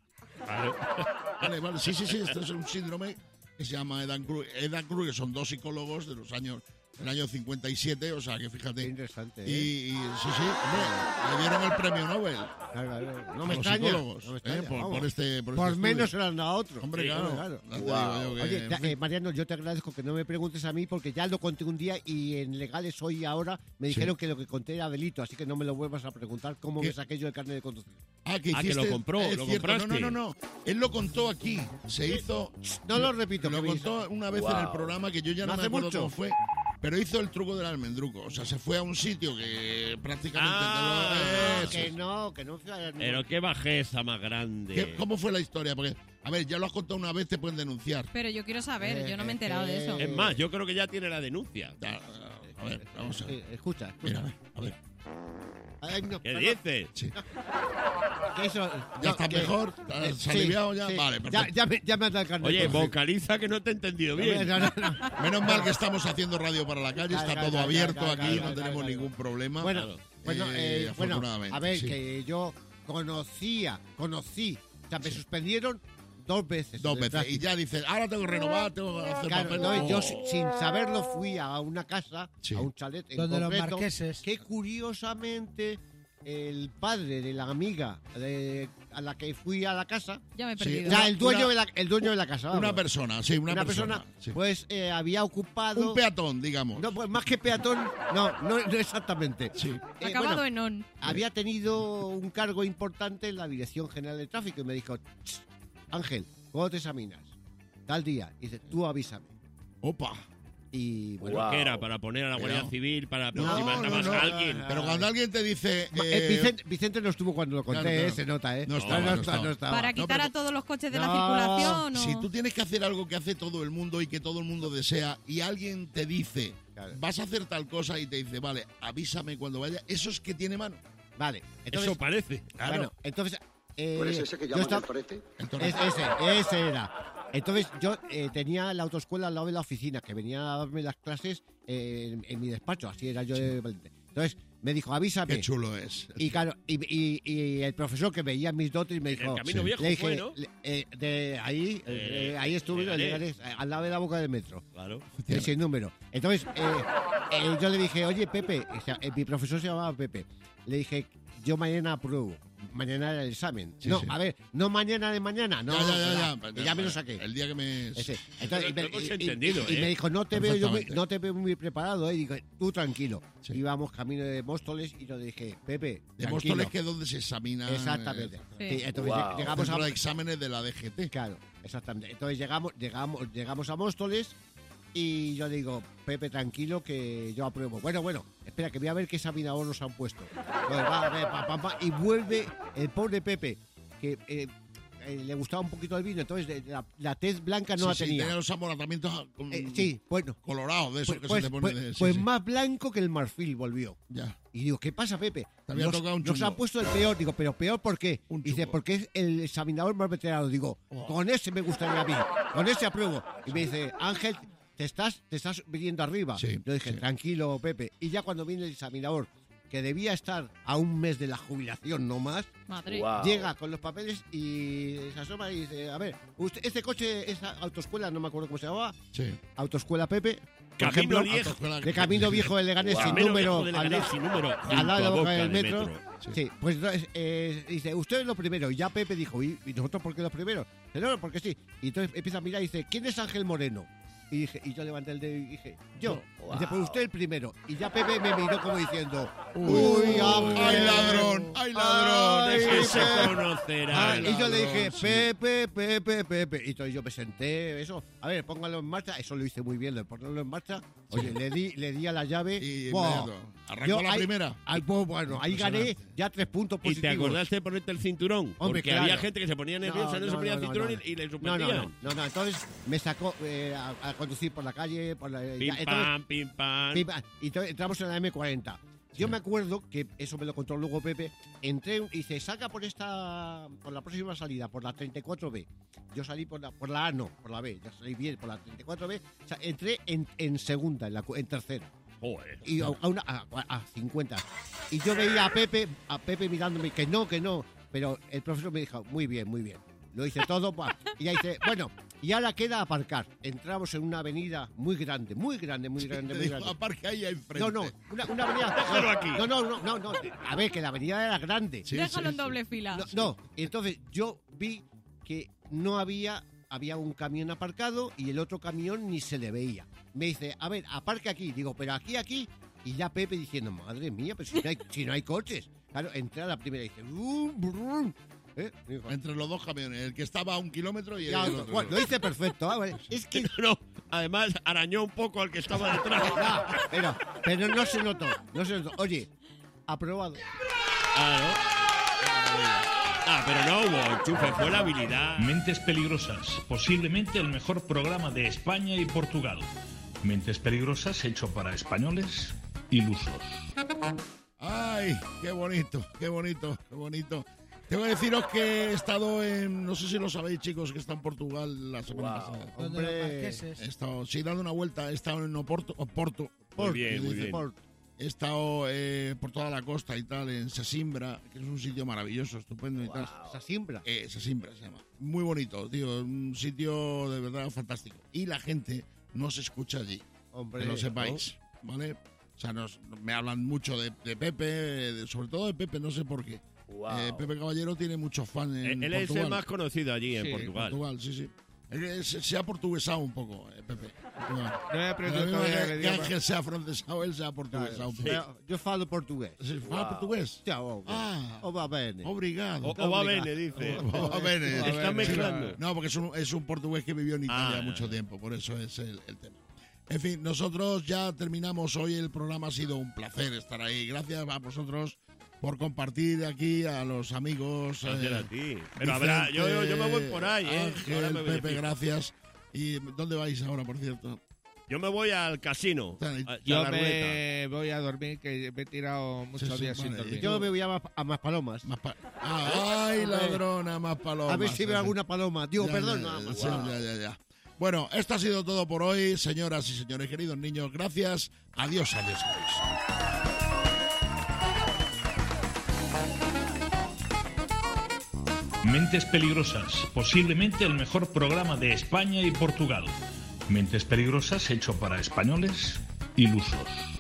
Vale, vale, sí, sí, sí, esto es un síndrome que se llama Edan Kruger. Edan Kruger son dos psicólogos de los años, del año cincuenta y siete, o sea, que Qué fíjate. interesante. Y, ¿eh? y sí, sí, hombre, le dieron el premio Nobel. Claro, claro. No a me los extraña. psicólogos, no me ¿eh? extraña, por, vamos. por este por, Por este menos estudio. se lo han dado a otro. Hombre, Sí, claro. claro. Ya te Wow. digo yo que, Oye, en ya, fin. eh, Mariano, yo te agradezco que no me preguntes a mí porque ya lo conté un día y en Legales hoy y ahora me Sí. dijeron que lo que conté era delito, así que no me lo vuelvas a preguntar cómo ¿Qué? me saqué yo el carnet de conducir. Ah, que Ah, que hiciste, lo compró, es lo cierto. compraste. No, no, no, no. Él lo contó aquí. Se hizo. No lo repito, Lo que me contó una vez en el Wow. programa que yo ya no ¿No me hace acuerdo mucho? cómo fue. Pero hizo el truco del almendruco. O sea, se fue a un sitio que prácticamente. Ah, te lo- que Eso. no, que no. no. Pero qué bajeza más grande. ¿Qué- ¿Cómo fue la historia? Porque, a ver, ya lo has contado una vez, te pueden denunciar. Pero yo quiero saber, Eh, yo no me he enterado de eso. eh, Es más, yo creo que ya tiene la denuncia. Ya, A ver, vamos a ver. Eh, escucha, escucha. Mira, a ver, a ver. Ay, no, ¿Qué perdón, dices? Sí. que eso- ¿Ya no, estás que- mejor? eh, ¿Has sí, aliviado ya? sí. Vale, Ya, perfecto. ya, me, ya me has dado el carnet. Oye, de conducir. vocaliza que no te he entendido bien. No, no, no. Menos mal que estamos haciendo radio para la calle, Claro, está claro, todo claro, abierto claro, aquí, claro, no claro, tenemos claro. ningún problema. Bueno, Claro. bueno, Eh, eh, bueno, afortunadamente, a ver, sí. que yo conocía, conocí, o sea, me suspendieron dos veces. Dos del veces. Y tráfico. ya dices, ahora tengo que renovar, tengo que hacer Claro, papel. no, yo Oh. si- sin saberlo fui a una casa, Sí. a un chalet en Donde los concreto, marqueses. que curiosamente el padre de la amiga de- a la que fui a la casa, Ya me he Sí, perdido. ya Una- el dueño una- de la el dueño de la casa, vamos. Una persona, sí, una, Una persona, sí. pues eh, había ocupado Un peatón, digamos. no, pues más que peatón, no, no, no exactamente. Sí. Eh, Acabado bueno, en on. había tenido un cargo importante en la Dirección General de Tráfico y me dijo, "Ch, Ángel, ¿cuándo te examinas? Tal día. Y dice, tú avísame. Opa. Y bueno, Wow. ¿Qué era? ¿Para poner a la Guardia Pero- Civil? ¿Para por No, si no, matabas no. a alguien? Pero cuando alguien te dice... Ma- eh, eh, Vicente, Vicente no estuvo cuando lo conté, claro, claro. eh, se nota, ¿eh? No estaba, no, no está- estaba. no estaba. Para No, quitar pero- a todos los coches de la No, circulación. Si o- tú tienes que hacer algo que hace todo el mundo y que todo el mundo desea y alguien te dice, Claro. vas a hacer tal cosa y te dice, vale, avísame cuando vaya, eso es que tiene mano. Vale. Entonces, Eso parece. Claro. Bueno, entonces... Eh, ¿Cuál es ese que yo llaman estaba- el torete? Es, ese, ese era. Entonces yo eh, tenía la autoescuela al lado de la oficina, que venía a darme las clases eh, en, en mi despacho, así era yo de valiente. Entonces me dijo, avísame. Qué chulo es. Y claro, y, y- y el profesor que veía mis dotes me dijo... el Camino Viejo le dije, fue, ¿no? le- eh, de ahí, eh, Eh, ahí estuve, Leganés. Leganés, al lado de la boca del metro. Claro. Eh, sin número. Entonces, eh, eh, yo le dije, oye, Pepe, o sea, eh, mi profesor se llamaba Pepe. Le dije, yo mañana apruebo. Mañana era el examen. Sí, no, sí. a ver, no mañana de mañana. No, Ya, ya, ya, ya, ya. que ya me lo saqué. El día que me... Ese. Entonces, y, me- Lo hemos y- y- entendido, y ¿eh? me dijo, no te veo yo muy, Perfectamente. no te veo muy preparado, ¿eh? Y digo, tú tranquilo. Íbamos camino de Móstoles y yo le dije, Pepe, De tranquilo. Móstoles, que es donde se examina... Exactamente. eh, Sí, entonces Wow. llegamos Centro a de exámenes de la D G T. Claro, exactamente. Entonces llegamos, llegamos, llegamos a Móstoles y yo le digo, Pepe, tranquilo que yo apruebo. Bueno, bueno, espera, que voy a ver qué examinador nos han puesto. Entonces, va, a ver, pa, pa, pa, y vuelve el pobre Pepe, que eh, eh, le gustaba un poquito el vino, entonces de- la, la tez blanca no Sí, la sí, tenía. tenía los amoratamientos con- Eh, sí, bueno. colorados, de esos Pues, que pues- se le pues- ponen de... sí, pues sí. más blanco que el marfil volvió. Ya. Y digo, ¿qué pasa, Pepe? Te había nos, tocado un nos chungo. han puesto el peor. Digo, ¿pero peor por qué? Un Dice, chungo. porque es el examinador más veterano. Digo, con ese me gustaría a mí. Con ese apruebo. Y me dice, Ángel, te estás, te estás viniendo arriba. Sí, Yo dije, sí. tranquilo, Pepe. Y ya cuando viene el examinador, que debía estar a un mes de la jubilación no más, Madre. Guau. llega con los papeles y se asoma y dice, a ver, usted, este coche, esa autoescuela, no me acuerdo cómo se llamaba, Sí. Autoescuela Pepe, por Camino ejemplo, Viejo. Autoescuela- de Camino Viejo de Leganés Wow. sin Camino número, Viejo de al, Leganés sin número, al lado de la junto a boca boca del del metro. metro. Sí, pues entonces eh, dice, usted es lo primero. Y ya Pepe dijo, ¿y, y nosotros por qué los primeros? Dice, no, no, porque sí. Y entonces empieza a mirar y dice, ¿quién es Ángel Moreno? Y, dije, y yo levanté el dedo y dije, yo. Wow. Dice, pues usted el primero. Y ya Pepe me miró como diciendo, Uy, uy, Ángel. ¡Ay, ladrón! ¡Ay, ladrón! Ay, Es Que se Pepe. conocerá. Ah, y yo le dije, sí. Pepe, Pepe, Pepe. Y entonces yo me senté, eso. A ver, póngalo en marcha. Eso lo hice muy bien, lo de ponerlo en marcha. Oye, le di, le di a la llave. Y ¡buah! inmediato. Arrancó Yo la ahí- primera. ahí, pues, bueno, ahí gané Impresionante. ya tres puntos ¿Y positivos. te acordaste de ponerte el cinturón? Hombre, Porque claro. había gente que se ponía nerviosa, no, se ponía el no, cinturón no. y, y le No, suspendían. no, no, no, no, entonces me sacó eh, a, a conducir por la calle, por la, Pim, ya, entonces- pam, pim, pam. pim, pam, y entonces entramos en la eme cuarenta. Yo me acuerdo que, eso me lo contó luego Pepe, entré y dice, saca por esta, por la próxima salida, por la treinta y cuatro be. Yo salí por la, por la A, no, por la B, ya salí bien, por la treinta y cuatro be. O sea, entré en, en segunda, en, la, cu- en tercera. Joder. Y a, a una, a, a cincuenta. Y yo veía a Pepe, a Pepe mirándome, que no, que no. Pero el profesor me dijo, muy bien, muy bien. Lo hice todo. pa. Y ya dice, bueno, y ahora queda aparcar. Entramos en una avenida muy grande, muy grande, muy grande, Te muy dijo, grande. aparca ahí enfrente. No, no, una, una avenida. Déjalo no, aquí. No, no, no, no, no. A ver, que la avenida era grande. Sí, Déjalo sí, en doble fila. No, no, y entonces yo vi que no había, había un camión aparcado y el otro camión ni se le veía. Me dice, a ver, aparque aquí. Digo, pero aquí, aquí. Y ya Pepe diciendo, madre mía, pero si no hay, si no hay coches. Claro, entré a la primera y dice, brum, brum. ¿Eh? Digo, Entre los dos camiones, el que estaba a un kilómetro y el, ya, otro. bueno, lo hice perfecto. ah, vale. Es que No, además arañó un poco al que estaba detrás. ya, pero, pero no se notó, no se notó. Oye, aprobado. Claro. Ah, pero no hubo enchufe, fue la habilidad. Mentes Peligrosas, posiblemente el mejor programa de España y Portugal. Mentes Peligrosas hecho para españoles ilusos. Ay, qué bonito, qué bonito, qué bonito. Tengo que deciros que he estado en, no sé si lo sabéis chicos, que está en Portugal la semana Wow. pasada. Hombre, He estado, sí, dando una vuelta, he estado en Oporto, Oporto Muy bien, que muy dice bien. Port. He estado eh, por toda la costa y tal, en Sesimbra, que es un sitio maravilloso, estupendo y tal. esa siembra. Eh, Sesimbra se llama. Muy bonito, tío, un sitio de verdad fantástico. Y la gente no se escucha allí, Hombre, que lo sepáis, ¿vale? O sea, nos, me hablan mucho de, de Pepe, de- sobre todo de Pepe, no sé por qué. Wow. Eh, Pepe Caballero tiene muchos fans en Él es Portugal. el más conocido allí en Sí, Portugal. Portugal, sí, sí. Él es- Se ha portuguesado un poco, eh, Pepe. Portugal. No he aprendido De la misma todavía que- el que idioma. Ángel se ha francesado, él se ha portuguesado un poco. Pero yo falo portugués. ¿Se fala portugués? Ya, oh, Ah. oh, va bene. Obrigado. O, o va bene, dice. O va bene. Está Sí. mezclando. No, porque es un, es un portugués que vivió en Italia Ah. mucho tiempo, por eso es el, el tema. En fin, nosotros ya terminamos hoy el programa, ha sido un placer estar ahí. Gracias a vosotros por compartir aquí a los amigos. Gracias eh, a ti. Pero habrá, yo, yo, yo me voy por ahí, ¿eh? Ángel, Ahora me Pepe, beneficio. gracias. ¿Y dónde vais ahora, por cierto? Yo me voy al casino. a- y a Yo la me voy a dormir, que me he tirado muchos Sí, sí, días sin vale. dormir. Yo me voy a más, a más palomas. Más pa- Ay, ladrona, más palomas. A ver si veo alguna paloma. Digo, Ya, perdón. ya, nada ya, más. sí, ya, ya, ya. Bueno, esto ha sido todo por hoy, señoras y señores, queridos niños. Gracias. Adiós, adiós, adiós. Mentes Peligrosas, posiblemente el mejor programa de España y Portugal. Mentes Peligrosas hecho para españoles ilusos.